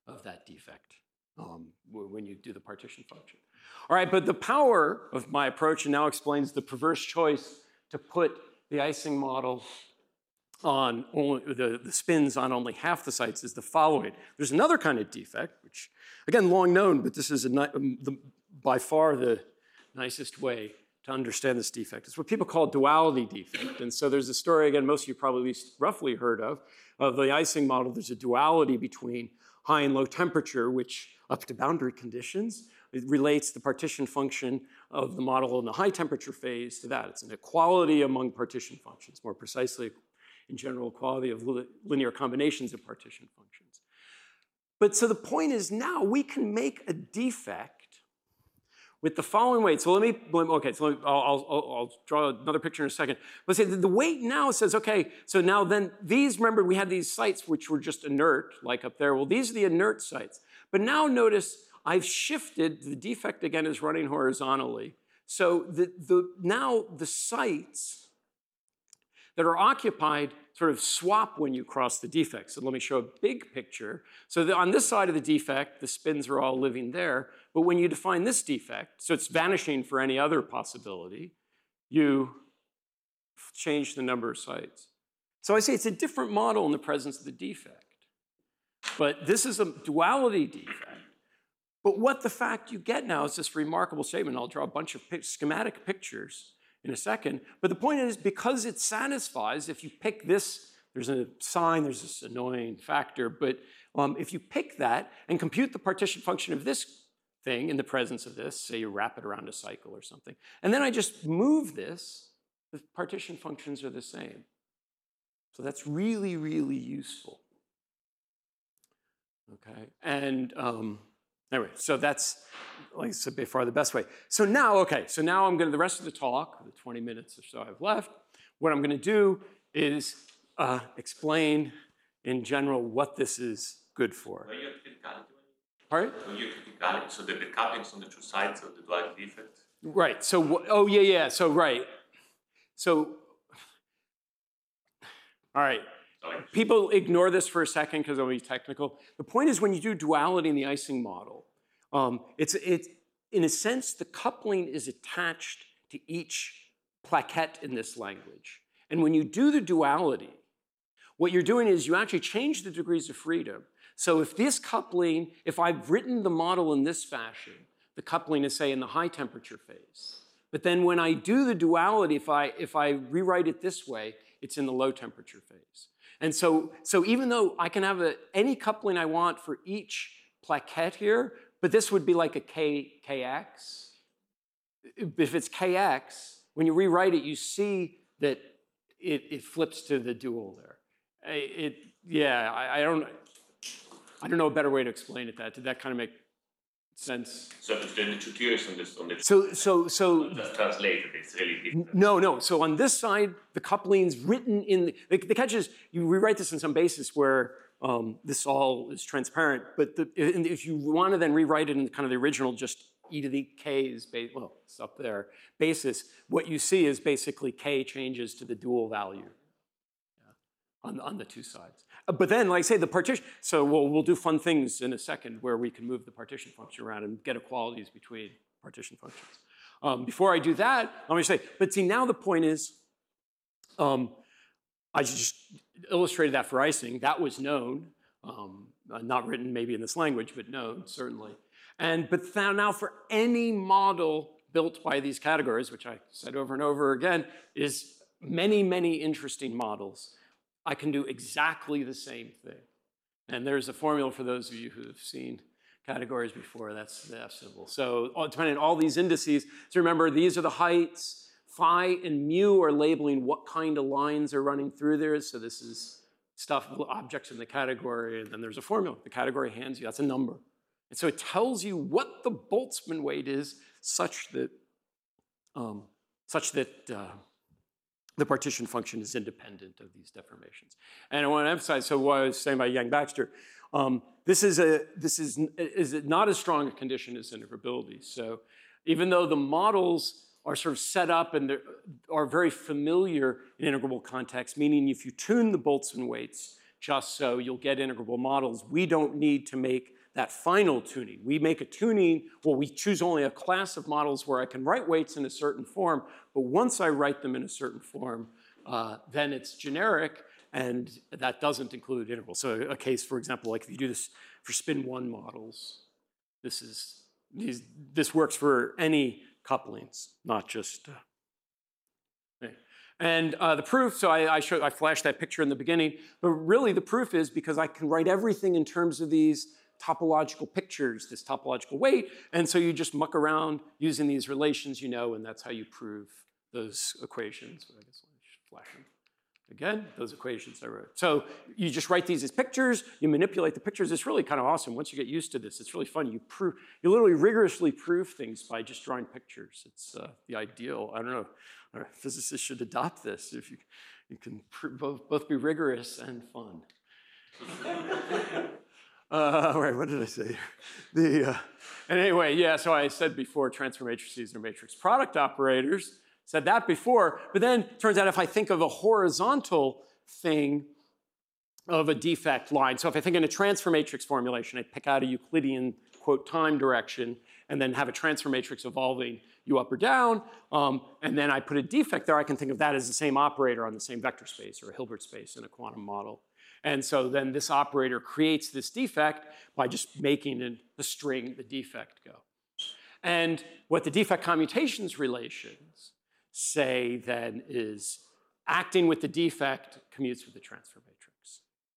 of that defect when you do the partition function. All right, but the power of my approach now explains the perverse choice to put the Ising model on only the spins on only half the sites is the following. There's another kind of defect, which, again, long known, but this is by far the nicest way to understand this defect. It's what people call duality defect. And so there's a story, again, most of you probably at least roughly heard of the Ising model. There's a duality between high and low temperature, which up to boundary conditions, it relates the partition function of the model in the high temperature phase to that. It's an equality among partition functions, more precisely, in general, equality of linear combinations of partition functions. But so the point is now we can make a defect with the following weight. So I'll draw another picture in a second. Let's say the weight now says, okay, so now then these, remember we had these sites which were just inert, like up there. Well, these are the inert sites. But now notice I've shifted, the defect again is running horizontally. So now the sites that are occupied sort of swap when you cross the defect. So let me show a big picture. So on this side of the defect, the spins are all living there. But when you define this defect, so it's vanishing for any other possibility, you change the number of sites. So I say it's a different model in the presence of the defect. But this is a duality defect. But what the fact you get now is this remarkable statement. I'll draw a bunch of schematic pictures in a second. But the point is, because it satisfies, if you pick this, there's a sign, there's this annoying factor, but if you pick that and compute the partition function of this thing in the presence of this, say you wrap it around a cycle or something, and then I just move this, the partition functions are the same. So that's really, really useful. Okay, and anyway, so that's, like I said before, the best way. So now, okay, so now I'm going to, the rest of the talk, the 20 minutes or so I have left, what I'm going to do is explain in general what this is good for. Pardon? So the decouplings on the two sides of the duality defect? Right, so, oh yeah, so right. So, all right. People ignore this for a second because it'll be technical. The point is when you do duality in the Ising model, it's in a sense, the coupling is attached to each plaquette in this language. And when you do the duality, what you're doing is you actually change the degrees of freedom. So if this coupling, if I've written the model in this fashion, the coupling is, say, in the high temperature phase. But then when I do the duality, if I rewrite it this way, it's in the low temperature phase. And so even though I can have any coupling I want for each plaquette here, but this would be like a Kx. If it's Kx, when you rewrite it, you see that it flips to the dual there. I don't know a better way to explain it. Did that kind of make sense? So then the two tiers on this. So just translated. It's really different. No. So on this side, the coupling's written in the catch is you rewrite this on some basis where this all is transparent. But if you want to then rewrite it in kind of the original, just e to the k is it's up there basis. What you see is basically k changes to the dual value on the two sides. But then, like I say, the partition, so we'll do fun things in a second where we can move the partition function around and get equalities between partition functions. Before I do that, let me say, but see, now the point is, I just illustrated that for Ising. That was known, not written maybe in this language, but known, certainly. But now for any model built by these categories, which I said over and over again, is many, many interesting models. I can do exactly the same thing. And there's a formula for those of you who have seen categories before. That's the F symbol. So depending on all these indices, so remember, these are the heights. Phi and mu are labeling what kind of lines are running through there. So this is stuff, objects in the category. And then there's a formula. The category hands you. That's a number. And so it tells you what the Boltzmann weight is such that the partition function is independent of these deformations. And I want to emphasize, so what I was saying about Yang-Baxter, this is not as strong a condition as integrability. So even though the models are sort of set up and are very familiar in integrable context, meaning if you tune the Boltzmann weights just so you'll get integrable models. We don't need to make that final tuning. We make a tuning, well, we choose only a class of models where I can write weights in a certain form, but once I write them in a certain form, then it's generic, and that doesn't include intervals. So a case, for example, like if you do this for spin 1 models, this works for any couplings, not just. And the proof, so I flashed that picture in the beginning, but really the proof is because I can write everything in terms of these topological pictures, this topological weight, and so you just muck around using these relations you know, and that's how you prove those equations. I guess I should flash them. Again, those equations I wrote. So you just write these as pictures, you manipulate the pictures. It's really kind of awesome. Once you get used to this, it's really fun. You literally rigorously prove things by just drawing pictures. It's the ideal. I don't know. Physicists should adopt this. If you can both be rigorous and fun. All right, what did I say? And anyway, yeah, so I said before transfer matrices are matrix product operators. Said that before, but then it turns out if I think of a horizontal thing of a defect line, so if I think in a transfer matrix formulation, I pick out a Euclidean, quote, time direction, and then have a transfer matrix evolving u up or down, and then I put a defect there, I can think of that as the same operator on the same vector space or a Hilbert space in a quantum model. And so then this operator creates this defect by just making the string, the defect go. And what the defect commutations relations say then is acting with the defect commutes with the transfer matrix.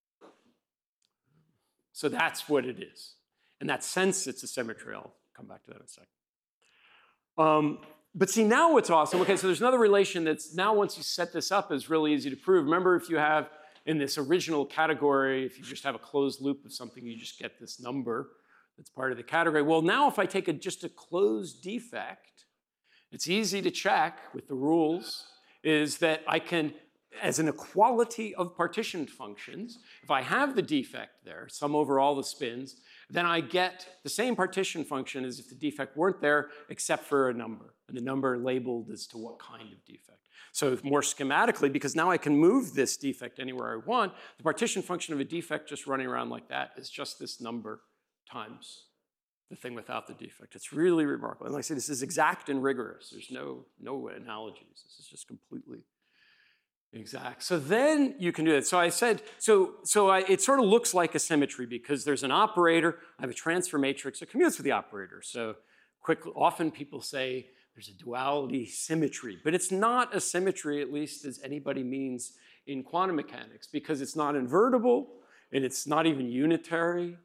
So that's what it is. In that sense, it's a symmetry. I'll come back to that in a second. But see, now what's awesome, okay, so there's another relation that's now once you set this up is really easy to prove. Remember, if you have in this original category, if you just have a closed loop of something, you just get this number that's part of the category. Well, now if I take just a closed defect, it's easy to check with the rules, is that I can, as an equality of partitioned functions, if I have the defect there, sum over all the spins, then I get the same partition function as if the defect weren't there, except for a number, and the number labeled as to what kind of defect. So more schematically, because now I can move this defect anywhere I want, the partition function of a defect just running around like that is just this number times the thing without the defect. It's really remarkable. And like I say, this is exact and rigorous. There's no analogies. This is just completely exact. So then you can do it. So I said, it sort of looks like a symmetry because there's an operator. I have a transfer matrix that commutes with the operator. So often people say there's a duality symmetry, but it's not a symmetry, at least as anybody means in quantum mechanics, because it's not invertible and it's not even unitary.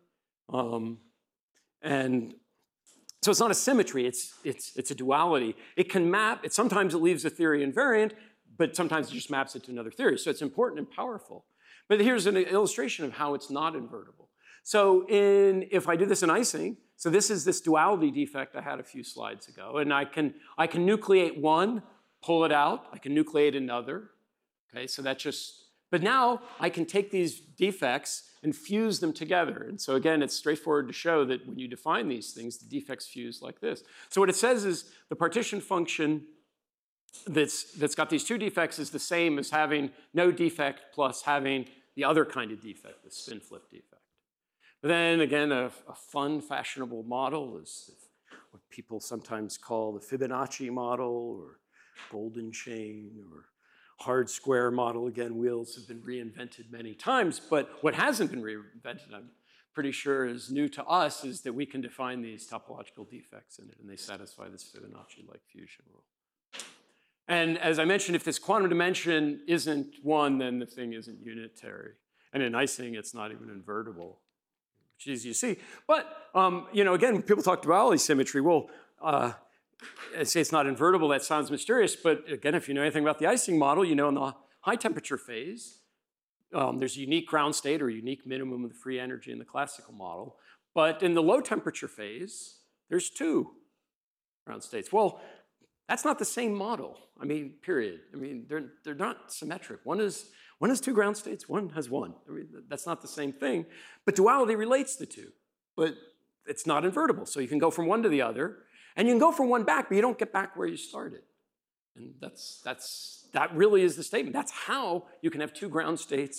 And so it's not a symmetry, it's a duality. It can map, sometimes it leaves a theory invariant, but sometimes it just maps it to another theory. So it's important and powerful. But here's an illustration of how it's not invertible. So if I do this in Ising, so this is this duality defect I had a few slides ago, and I can nucleate one, pull it out, I can nucleate another. Okay, so that's just, but now I can take these defects and fuse them together. And so again, it's straightforward to show that when you define these things, the defects fuse like this. So what it says is the partition function that's got these two defects is the same as having no defect plus having the other kind of defect, the spin flip defect. But then again, a fun, fashionable model is what people sometimes call the Fibonacci model or golden chain or hard square model. Again, wheels have been reinvented many times, but what hasn't been reinvented, I'm pretty sure is new to us, is that we can define these topological defects in it, and they satisfy this Fibonacci-like fusion rule. And as I mentioned, if this quantum dimension isn't one, then the thing isn't unitary. And in Ising, it's not even invertible, which is easy to see. But, again, people talk duality symmetry. Well, I say it's not invertible, that sounds mysterious, but again, if you know anything about the Ising model, you know in the high temperature phase, there's a unique ground state or a unique minimum of the free energy in the classical model. But in the low temperature phase, there's two ground states. Well, that's not the same model. I mean, period. I mean, they're not symmetric. One has two ground states, one has one. I mean, that's not the same thing. But duality relates the two. But it's not invertible. So you can go from one to the other. And you can go from one back, but you don't get back where you started. And that really is the statement. That's how you can have two ground states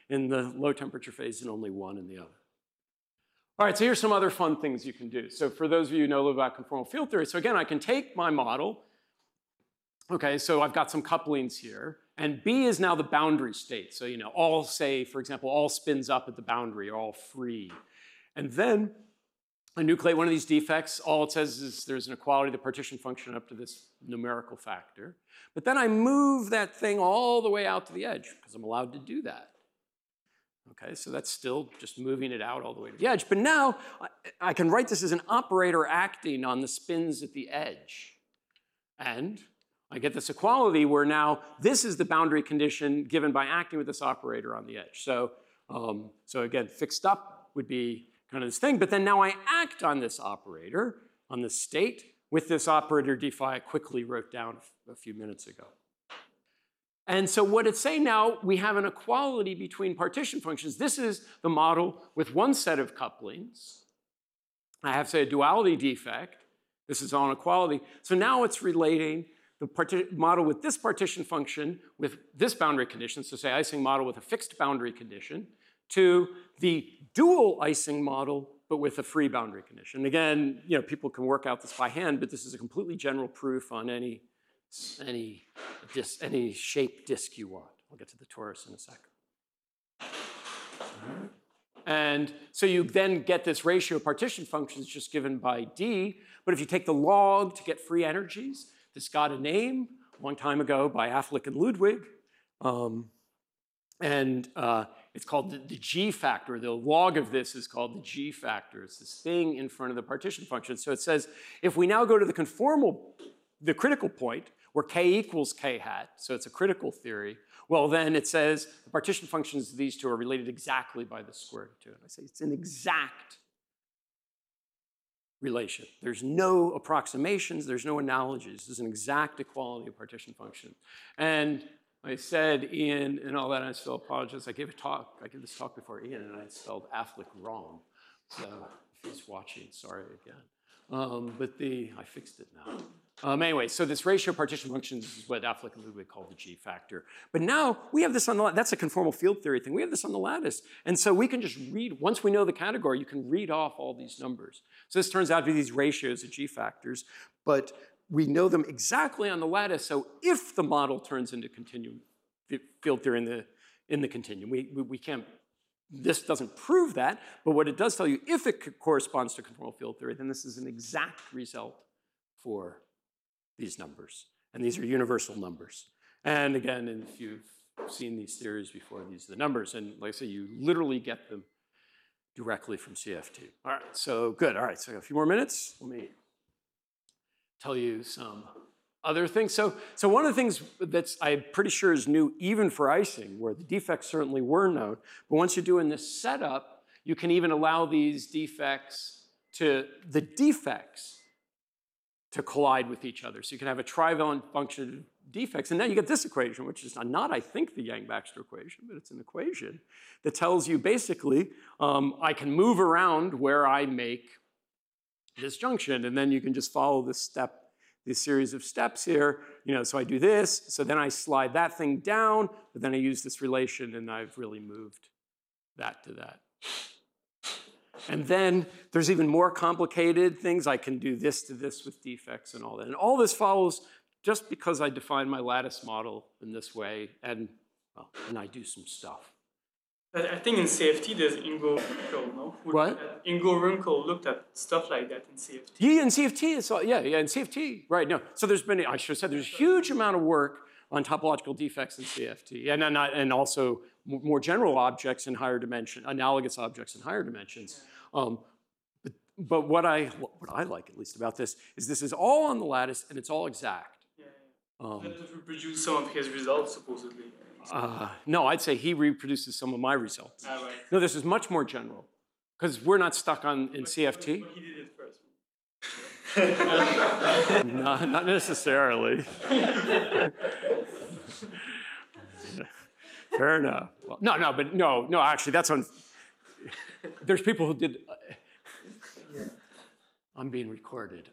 in the low temperature phase and only 1 in the other. All right, so here's some other fun things you can do. So for those of you who know a little about conformal field theory, so again, I can take my model. Okay, so I've got some couplings here, and B is now the boundary state. So, all say, for example, all spins up at the boundary, are all free. And then I nucleate one of these defects. All it says is there's an equality of the partition function up to this numerical factor. But then I move that thing all the way out to the edge, because I'm allowed to do that. Okay, so that's still just moving it out all the way to the edge. But now I can write this as an operator acting on the spins at the edge. And I get this equality where now this is the boundary condition given by acting with this operator on the edge. So again, fixed up would be kind of this thing. But then now I act on this operator, on this state, with this operator d phi I quickly wrote down a few minutes ago. And so what it's saying now, we have an equality between partition functions. This is the model with one set of couplings. I have, say, a duality defect. This is all inequality. So now it's relating the model with this partition function with this boundary condition, so say Ising model with a fixed boundary condition, to the dual Ising model, but with a free boundary condition. Again, people can work out this by hand, but this is a completely general proof on any shaped disk you want. I'll get to the torus in a second. And so you then get this ratio of partition functions just given by D, but if you take the log to get free energies, this got a name a long time ago by Affleck and Ludwig, it's called the G factor. The log of this is called the G factor. It's this thing in front of the partition function. So it says, if we now go to the critical point, where k equals k hat, so it's a critical theory, well, then it says the partition functions of these two are related exactly by the square root of 2. And I say it's an exact relation. There's no approximations. There's no analogies. There's an exact equality of partition function. And I said Ian and all that, and I still apologize. I gave this talk before Ian, and I spelled Affleck wrong. So if he's watching, sorry again. I fixed it now. Anyway, so this ratio of partition functions is what Affleck and Ludwig called the G factor. But now we have this on the lattice. That's a conformal field theory thing. We have this on the lattice. And so we can just read, once we know the category, you can read off all these numbers. So this turns out to be these ratios of G factors, but we know them exactly on the lattice. So if the model turns into continuum field theory in the continuum, we can't, this doesn't prove that, but what it does tell you, if it corresponds to conformal field theory, then this is an exact result for these numbers. And these are universal numbers. And again, if you've seen these theories before, these are the numbers. And like I say, you literally get them directly from CFT. All right, so good. All right, so I got a few more minutes. Let me tell you some other things. So one of the things that's I'm pretty sure is new even for Ising, where the defects certainly were known, but once you're doing this setup, you can even allow these defects to collide with each other. So you can have a trivalent function of defects, and then you get this equation, which is not, I think, the Yang-Baxter equation, but it's an equation that tells you basically I can move around where I make this junction, and then you can just follow this series of steps here. So I do this, so then I slide that thing down, but then I use this relation, and I've really moved that to that. And then there's even more complicated things. I can do this to this with defects and all that. And all this follows just because I define my lattice model in this way, and I do some stuff. I think in CFT there's Ingo Runkel, no? What? Ingo Runkel looked at stuff like that in CFT. Yeah, in CFT, in CFT, right, no. So there's been, I should have said, there's a huge amount of work on topological defects in CFT, and also more general objects in higher dimension, analogous objects in higher dimensions. But what I like, at least, about this is all on the lattice, and it's all exact. That would reproduce some of his results, supposedly. No, I'd say he reproduces some of my results. Right. No, this is much more general, because we're not stuck in CFT. But he did it first. No, not necessarily. Fair enough. Well, no, actually, that's on. There's people who did. I'm being recorded.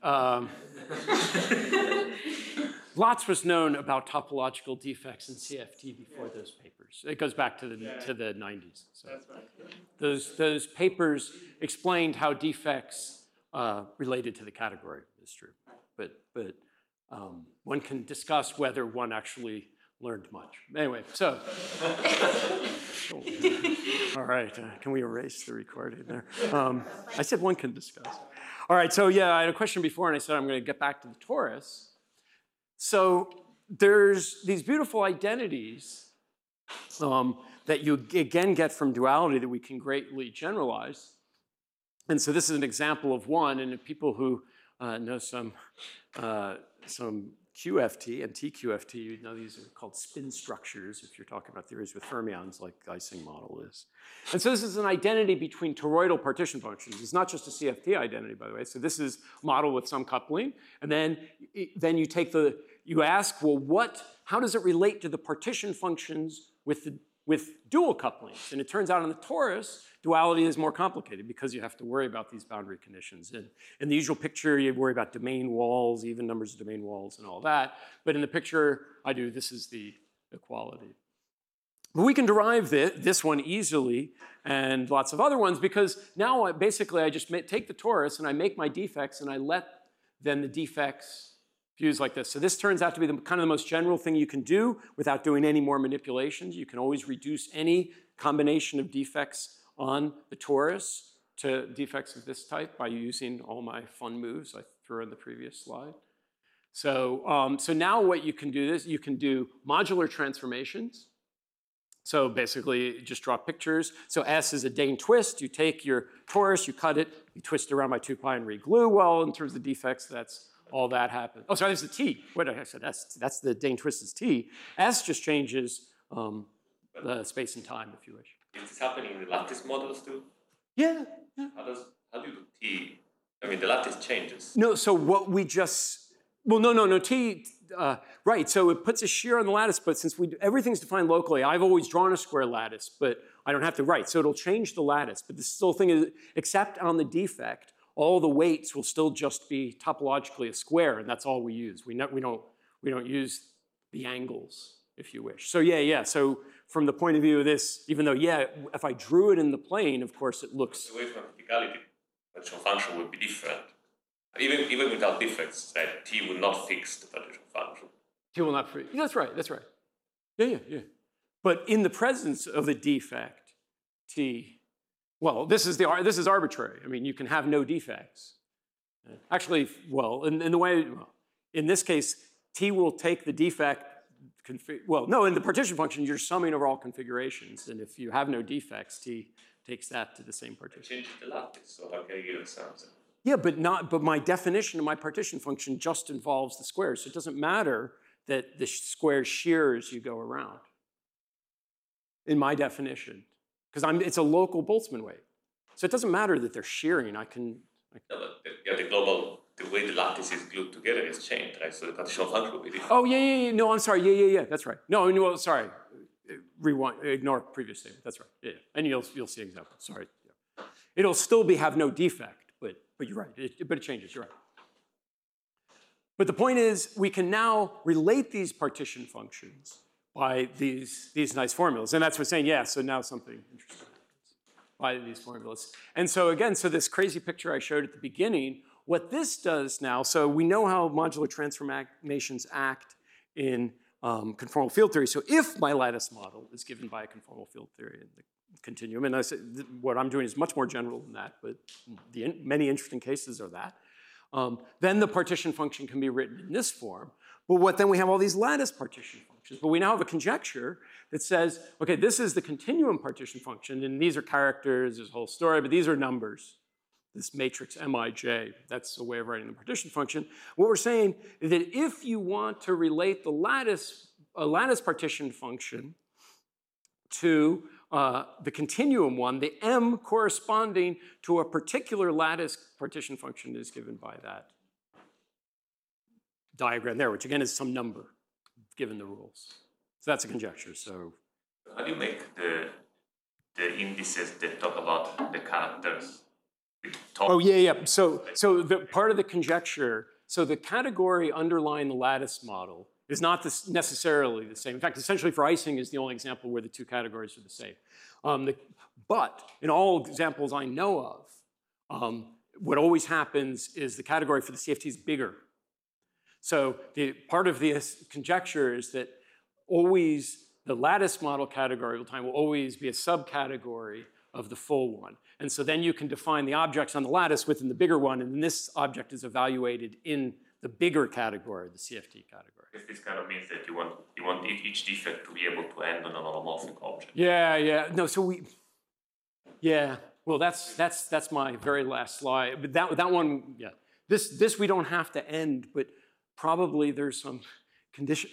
Lots was known about topological defects in CFT before those papers. papers. It goes back to the 90s. So That's right. those papers explained how defects related to the category. Is true, but one can discuss whether one actually learned much. Anyway, so all right, can we erase the recording there? I said one can discuss. All right, so yeah, I had a question before, and I said I'm going to get back to the torus. So there's these beautiful identities that you again get from duality that we can greatly generalize. And so this is an example of one, and if people who know some QFT and TQFT, you know these are called spin structures if you're talking about theories with fermions like the Ising model is. And so this is an identity between toroidal partition functions. It's not just a CFT identity, by the way. So this is a model with some coupling. And then you take you ask, well, how does it relate to the partition functions with dual couplings? And it turns out in the torus, duality is more complicated because you have to worry about these boundary conditions. And in the usual picture, you worry about domain walls, even numbers of domain walls, and all that. But in the picture this is the equality. But we can derive this one easily and lots of other ones because now basically I just take the torus and I make my defects and I let then the defects fuse like this. So this turns out to be kind of the most general thing you can do without doing any more manipulations. You can always reduce any combination of defects on the torus to defects of this type by using all my fun moves I threw in the previous slide. So, so now what you can do you can do modular transformations. So basically just draw pictures. So S is a Dane twist. You take your torus, you cut it, you twist around by 2 pi and reglue. Well, in terms of defects, that's all that happens. Oh, sorry, there's the T. What did I say? That's the Dane twist is T. S just changes the space and time, if you wish. Is this happening in the lattice models too? Yeah. How do you do T? I mean, the lattice changes. No, so what we just, well, no, T, right, so it puts a shear on the lattice, but since everything's defined locally, I've always drawn a square lattice, but I don't have to write, so it'll change the lattice. But this whole thing is, except on the defect, all the weights will still just be topologically a square, and that's all we use. We don't use the angles, if you wish. So yeah, so from the point of view of this, even though, if I drew it in the plane, of course it looks... The way from criticality, partition function would be different. Even without defects, that T would not fix the partition function. T will not free. That's right. Yeah. But in the presence of a defect, T, well, this is arbitrary. I mean, you can have no defects. Actually, well, in this case, T will take the defect, in the partition function, you're summing over all configurations. And if you have no defects, T takes that to the same partition. Change the lattice, so how can I give it something? Yeah, but my definition of my partition function just involves the squares. So it doesn't matter that the square shears you go around in my definition. Because it's a local Boltzmann weight. So it doesn't matter that they're shearing. No, but the way the lattice is glued together is changed, right? So the partition function will be different. Oh, yeah. No, I'm sorry. Yeah. That's right. No, sorry. Rewind. Ignore previous statement. That's right. Yeah. And you'll see examples. Sorry. Yeah. It'll still have no defect, but you're right. But it changes. You're right. But the point is, we can now relate these partition functions by these nice formulas. And that's what's saying, so now something interesting happens by these formulas. And so again, this crazy picture I showed at the beginning, what this does now, so we know how modular transformations act in conformal field theory. So if my lattice model is given by a conformal field theory in the continuum, and I said what I'm doing is much more general than that, but many interesting cases are that, then the partition function can be written in this form. But then we have all these lattice partition functions. But we now have a conjecture that says, okay, this is the continuum partition function, and these are characters, there's a whole story, but these are numbers. This matrix Mij, that's a way of writing the partition function. What we're saying is that if you want to relate a lattice partition function to the continuum one, the M corresponding to a particular lattice partition function is given by that diagram there, which again is some number given the rules. So that's a conjecture. So how do you make the indices that talk about the characters? Oh, yeah. So the part of the conjecture, so the category underlying the lattice model is not necessarily the same. In fact, essentially for icing is the only example where the two categories are the same. But in all examples I know of, what always happens is the category for the CFT is bigger. So part of the conjecture is that always the lattice model category of time will always be a subcategory of the full one. And so then you can define the objects on the lattice within the bigger one, and then this object is evaluated in the bigger category, the CFT category. This kind of means that you want each defect to be able to end on an anamorphic object. Yeah. No, so well, that's my very last slide. But that one, yeah. This we don't have to end, but probably there's some condition.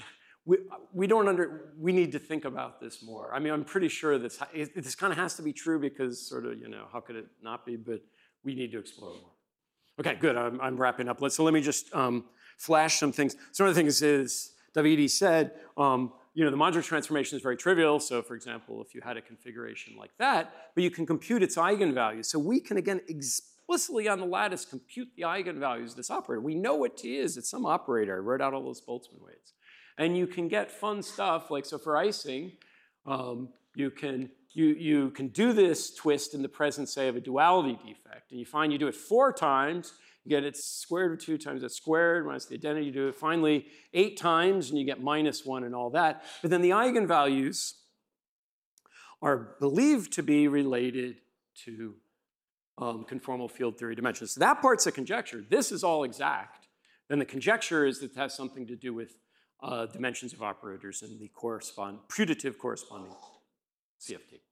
We need to think about this more. I mean, I'm pretty sure this kind of has to be true because sort of, how could it not be? But we need to explore more. Okay, good. I'm wrapping up. So let me just flash some things. So one of the things is, Davide said, the modular transformation is very trivial. So for example, if you had a configuration like that, but you can compute its eigenvalues. So we can, again, explicitly on the lattice compute the eigenvalues of this operator. We know what T is. It's some operator. I wrote out all those Boltzmann weights. And you can get fun stuff, like, so for icing, you can do this twist in the presence, say, of a duality defect. And you find you do it 4 times, you get its square root of 2 times its squared minus the identity. You do it finally 8 times, and you get -1 and all that. But then the eigenvalues are believed to be related to conformal field theory dimensions. So that part's a conjecture. This is all exact. Then the conjecture is that it has something to do with dimensions of operators and the putative corresponding CFT.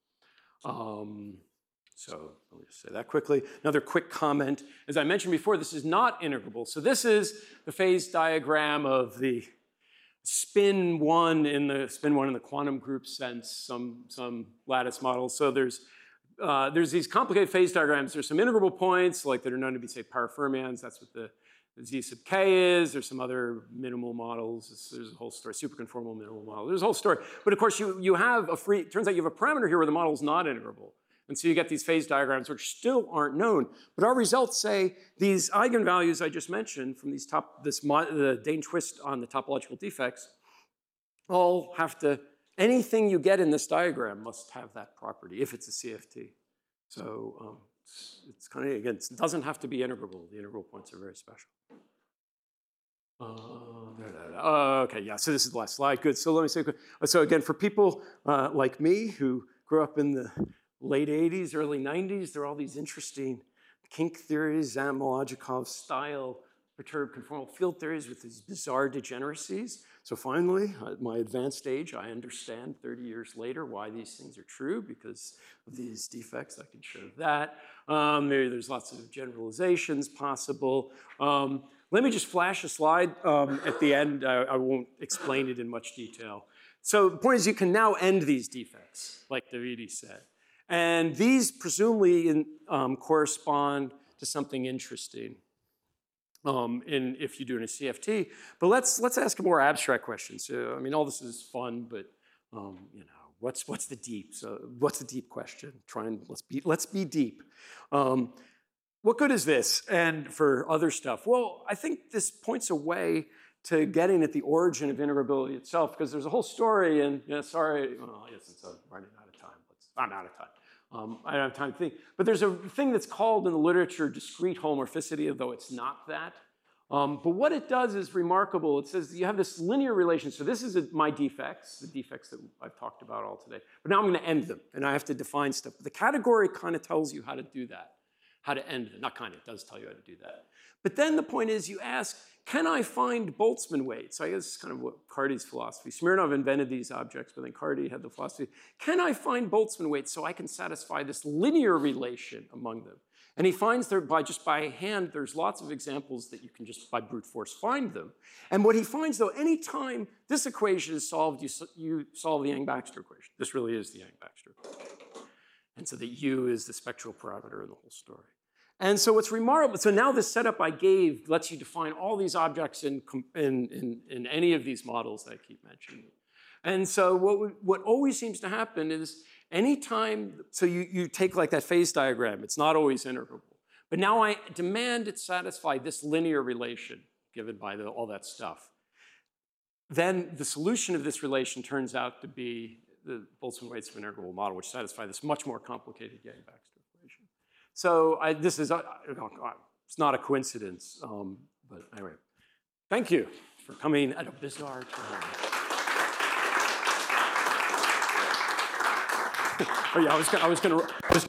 So let me just say that quickly. Another quick comment. As I mentioned before, this is not integrable. So this is the phase diagram of the spin one in the quantum group sense, some lattice models. So there's these complicated phase diagrams. There's some integrable points, like that are known to be, say, parafermions. That's what the Z sub k is. There's some other minimal models. There's a whole story, superconformal minimal model. There's a whole story. But of course, you have it turns out you have a parameter here where the model is not integrable. And so you get these phase diagrams which still aren't known. But our results say these eigenvalues I just mentioned from the Dane twist on the topological defects all have to, anything you get in this diagram must have that property if it's a CFT. So it's kind of, again, it doesn't have to be integrable. The integral points are very special. Okay, yeah, so this is the last slide. Good, so let me say, so again, for people like me who grew up in the late 80s, early 90s, there are all these interesting kink theories, Zamolodchikov style perturbed conformal field theories with these bizarre degeneracies. So finally, at my advanced age, I understand 30 years later why these things are true because of these defects. I can show that. There's lots of generalizations possible. Let me just flash a slide at the end. I won't explain it in much detail. So the point is you can now end these defects, like Davide said. And these presumably correspond to something interesting if you do in a CFT. But let's ask a more abstract question. So, I mean, all this is fun, but what's the deep? So, what's the deep question? Let's be deep. What good is this? And for other stuff, well, I think this points a way to getting at the origin of integrability itself, because there's a whole story. And sorry, well, I guess it's running out of time. I'm out of time. I don't have time to think. But there's a thing that's called in the literature discrete homomorphicity, though it's not that. But what it does is remarkable. It says you have this linear relation. So this is my defects, the defects that I've talked about all today. But now I'm going to end them, and I have to define stuff. The category kind of tells you how to do that, how to end them. Not kind of, it does tell you how to do that. But then the point is you ask, can I find Boltzmann weights? So I guess it's kind of what Cardy's philosophy. Smirnov invented these objects, but then Cardy had the philosophy. Can I find Boltzmann weights so I can satisfy this linear relation among them? And he finds there just by hand, there's lots of examples that you can just by brute force find them. And what he finds though, anytime this equation is solved, you solve the Yang-Baxter equation. This really is the Yang-Baxter equation. And so that U is the spectral parameter in the whole story. And so what's remarkable, so now this setup I gave lets you define all these objects in any of these models that I keep mentioning. And so what always seems to happen is anytime, so you take like that phase diagram, it's not always integrable. But now I demand it satisfy this linear relation given by all that stuff. then the solution of this relation turns out to be the Boltzmann-Weitzman integral model, which satisfies this much more complicated Yang-Baxter equation. So this is, it's not a coincidence, but anyway. Thank you for coming at a bizarre time. Oh yeah, I was going to.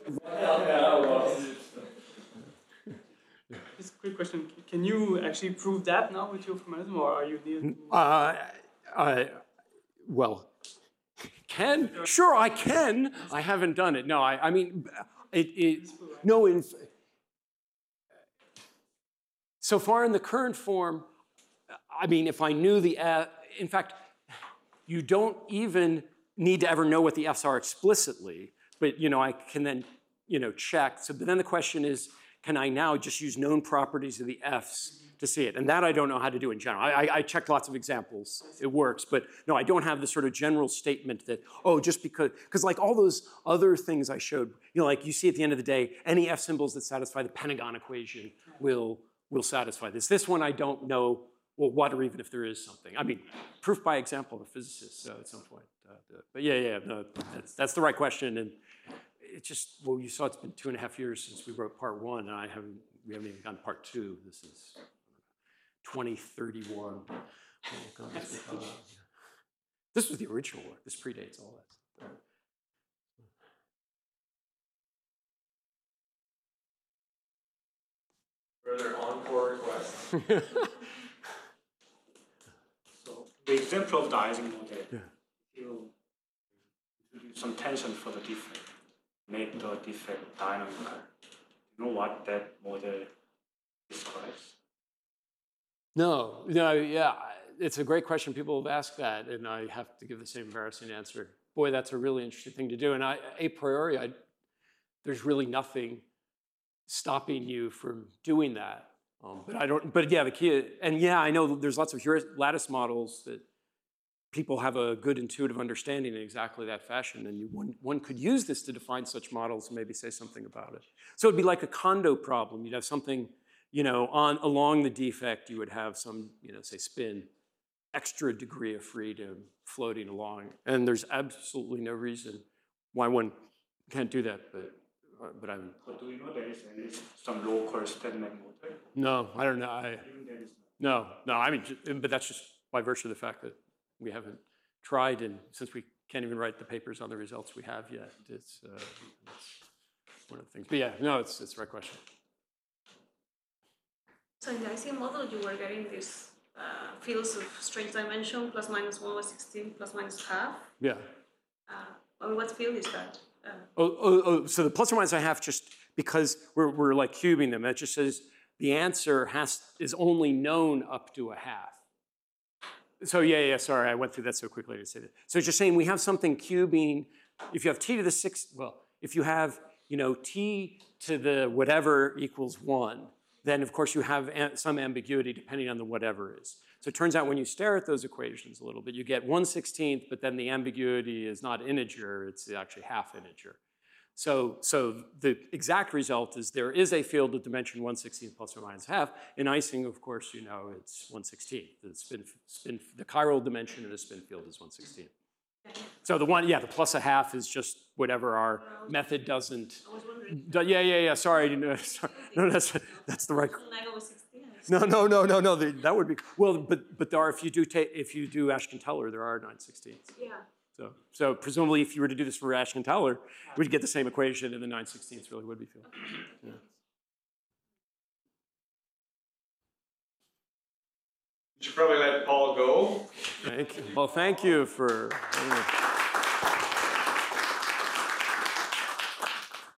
Just a quick question. Can you actually prove that now with your formalism, or are you near? Well, sure I can. I haven't done it. No, I mean, no. So far in the current form, I mean, if I knew the, in fact, you don't even need to ever know what the F's are explicitly, but I can then, check. So, but then the question is, can I now just use known properties of the F's to see it? And that I don't know how to do in general. I checked lots of examples. It works, but no, I don't have the sort of general statement that, just because like all those other things I showed, like you see at the end of the day, any F symbols that satisfy the Pentagon equation will satisfy this. This one I don't know, well, what or even if there is something. I mean, proof by example of a physicist at some point. But no, that's the right question. And it's just, well, you saw it's been 2.5 years since we wrote part 1, and we haven't even gotten part 2. This is 2031. Oh, God, this was the original work. This predates all that. Further encore requests? So the example of the Ising model, Yeah. you introduce some tension for the defect, make the defect dynamical. You know what that model describes? No, yeah, it's a great question. People have asked that, and I have to give the same embarrassing answer. Boy, that's a really interesting thing to do. And a priori, there's really nothing stopping you from doing that. But yeah, the key, and yeah, I know there's lots of lattice models that people have a good intuitive understanding in exactly that fashion, and one could use this to define such models and maybe say something about it. So it'd be like a Kondo problem. You'd have something, along the defect, you would have some, say spin, extra degree of freedom floating along, and there's absolutely no reason why one can't do that, but I'm. But do you know there is at least some local Stedman model? No, I don't know. No, I mean, but that's just by virtue of the fact that we haven't tried, and since we can't even write the papers on the results we have yet, it's one of the things. But yeah, no, it's the right question. So in the Ising model, you were getting these fields of strange dimension, plus minus 1/16, plus minus half. Yeah. What field is that? So the plus or minus a half, just because we're like cubing them, that just says the answer is only known up to a half. So yeah, sorry, I went through that so quickly to say that. So it's just saying we have something cubing. If you have t to the 6, well, if you have t to the whatever equals 1, then of course you have some ambiguity depending on the whatever is. So it turns out when you stare at those equations a little bit, you get 1/16, but then the ambiguity is not integer, it's actually half integer. So the exact result is there is a field of dimension 1/16 plus or minus half. In Ising, of course, it's 1/16. The chiral dimension of the spin field is 1/16. So the plus a half is just whatever our method doesn't. I was wondering. Yeah. Sorry, no, that's the right. No. That would be well, but there are if you do Ashken-Teller, there are 9/16. Yeah. So presumably, if you were to do this for Ashken-Teller, we'd get the same equation, and the 9/16 really would be field. Yeah. You should probably let Paul go. Thank you. Well, thank you for.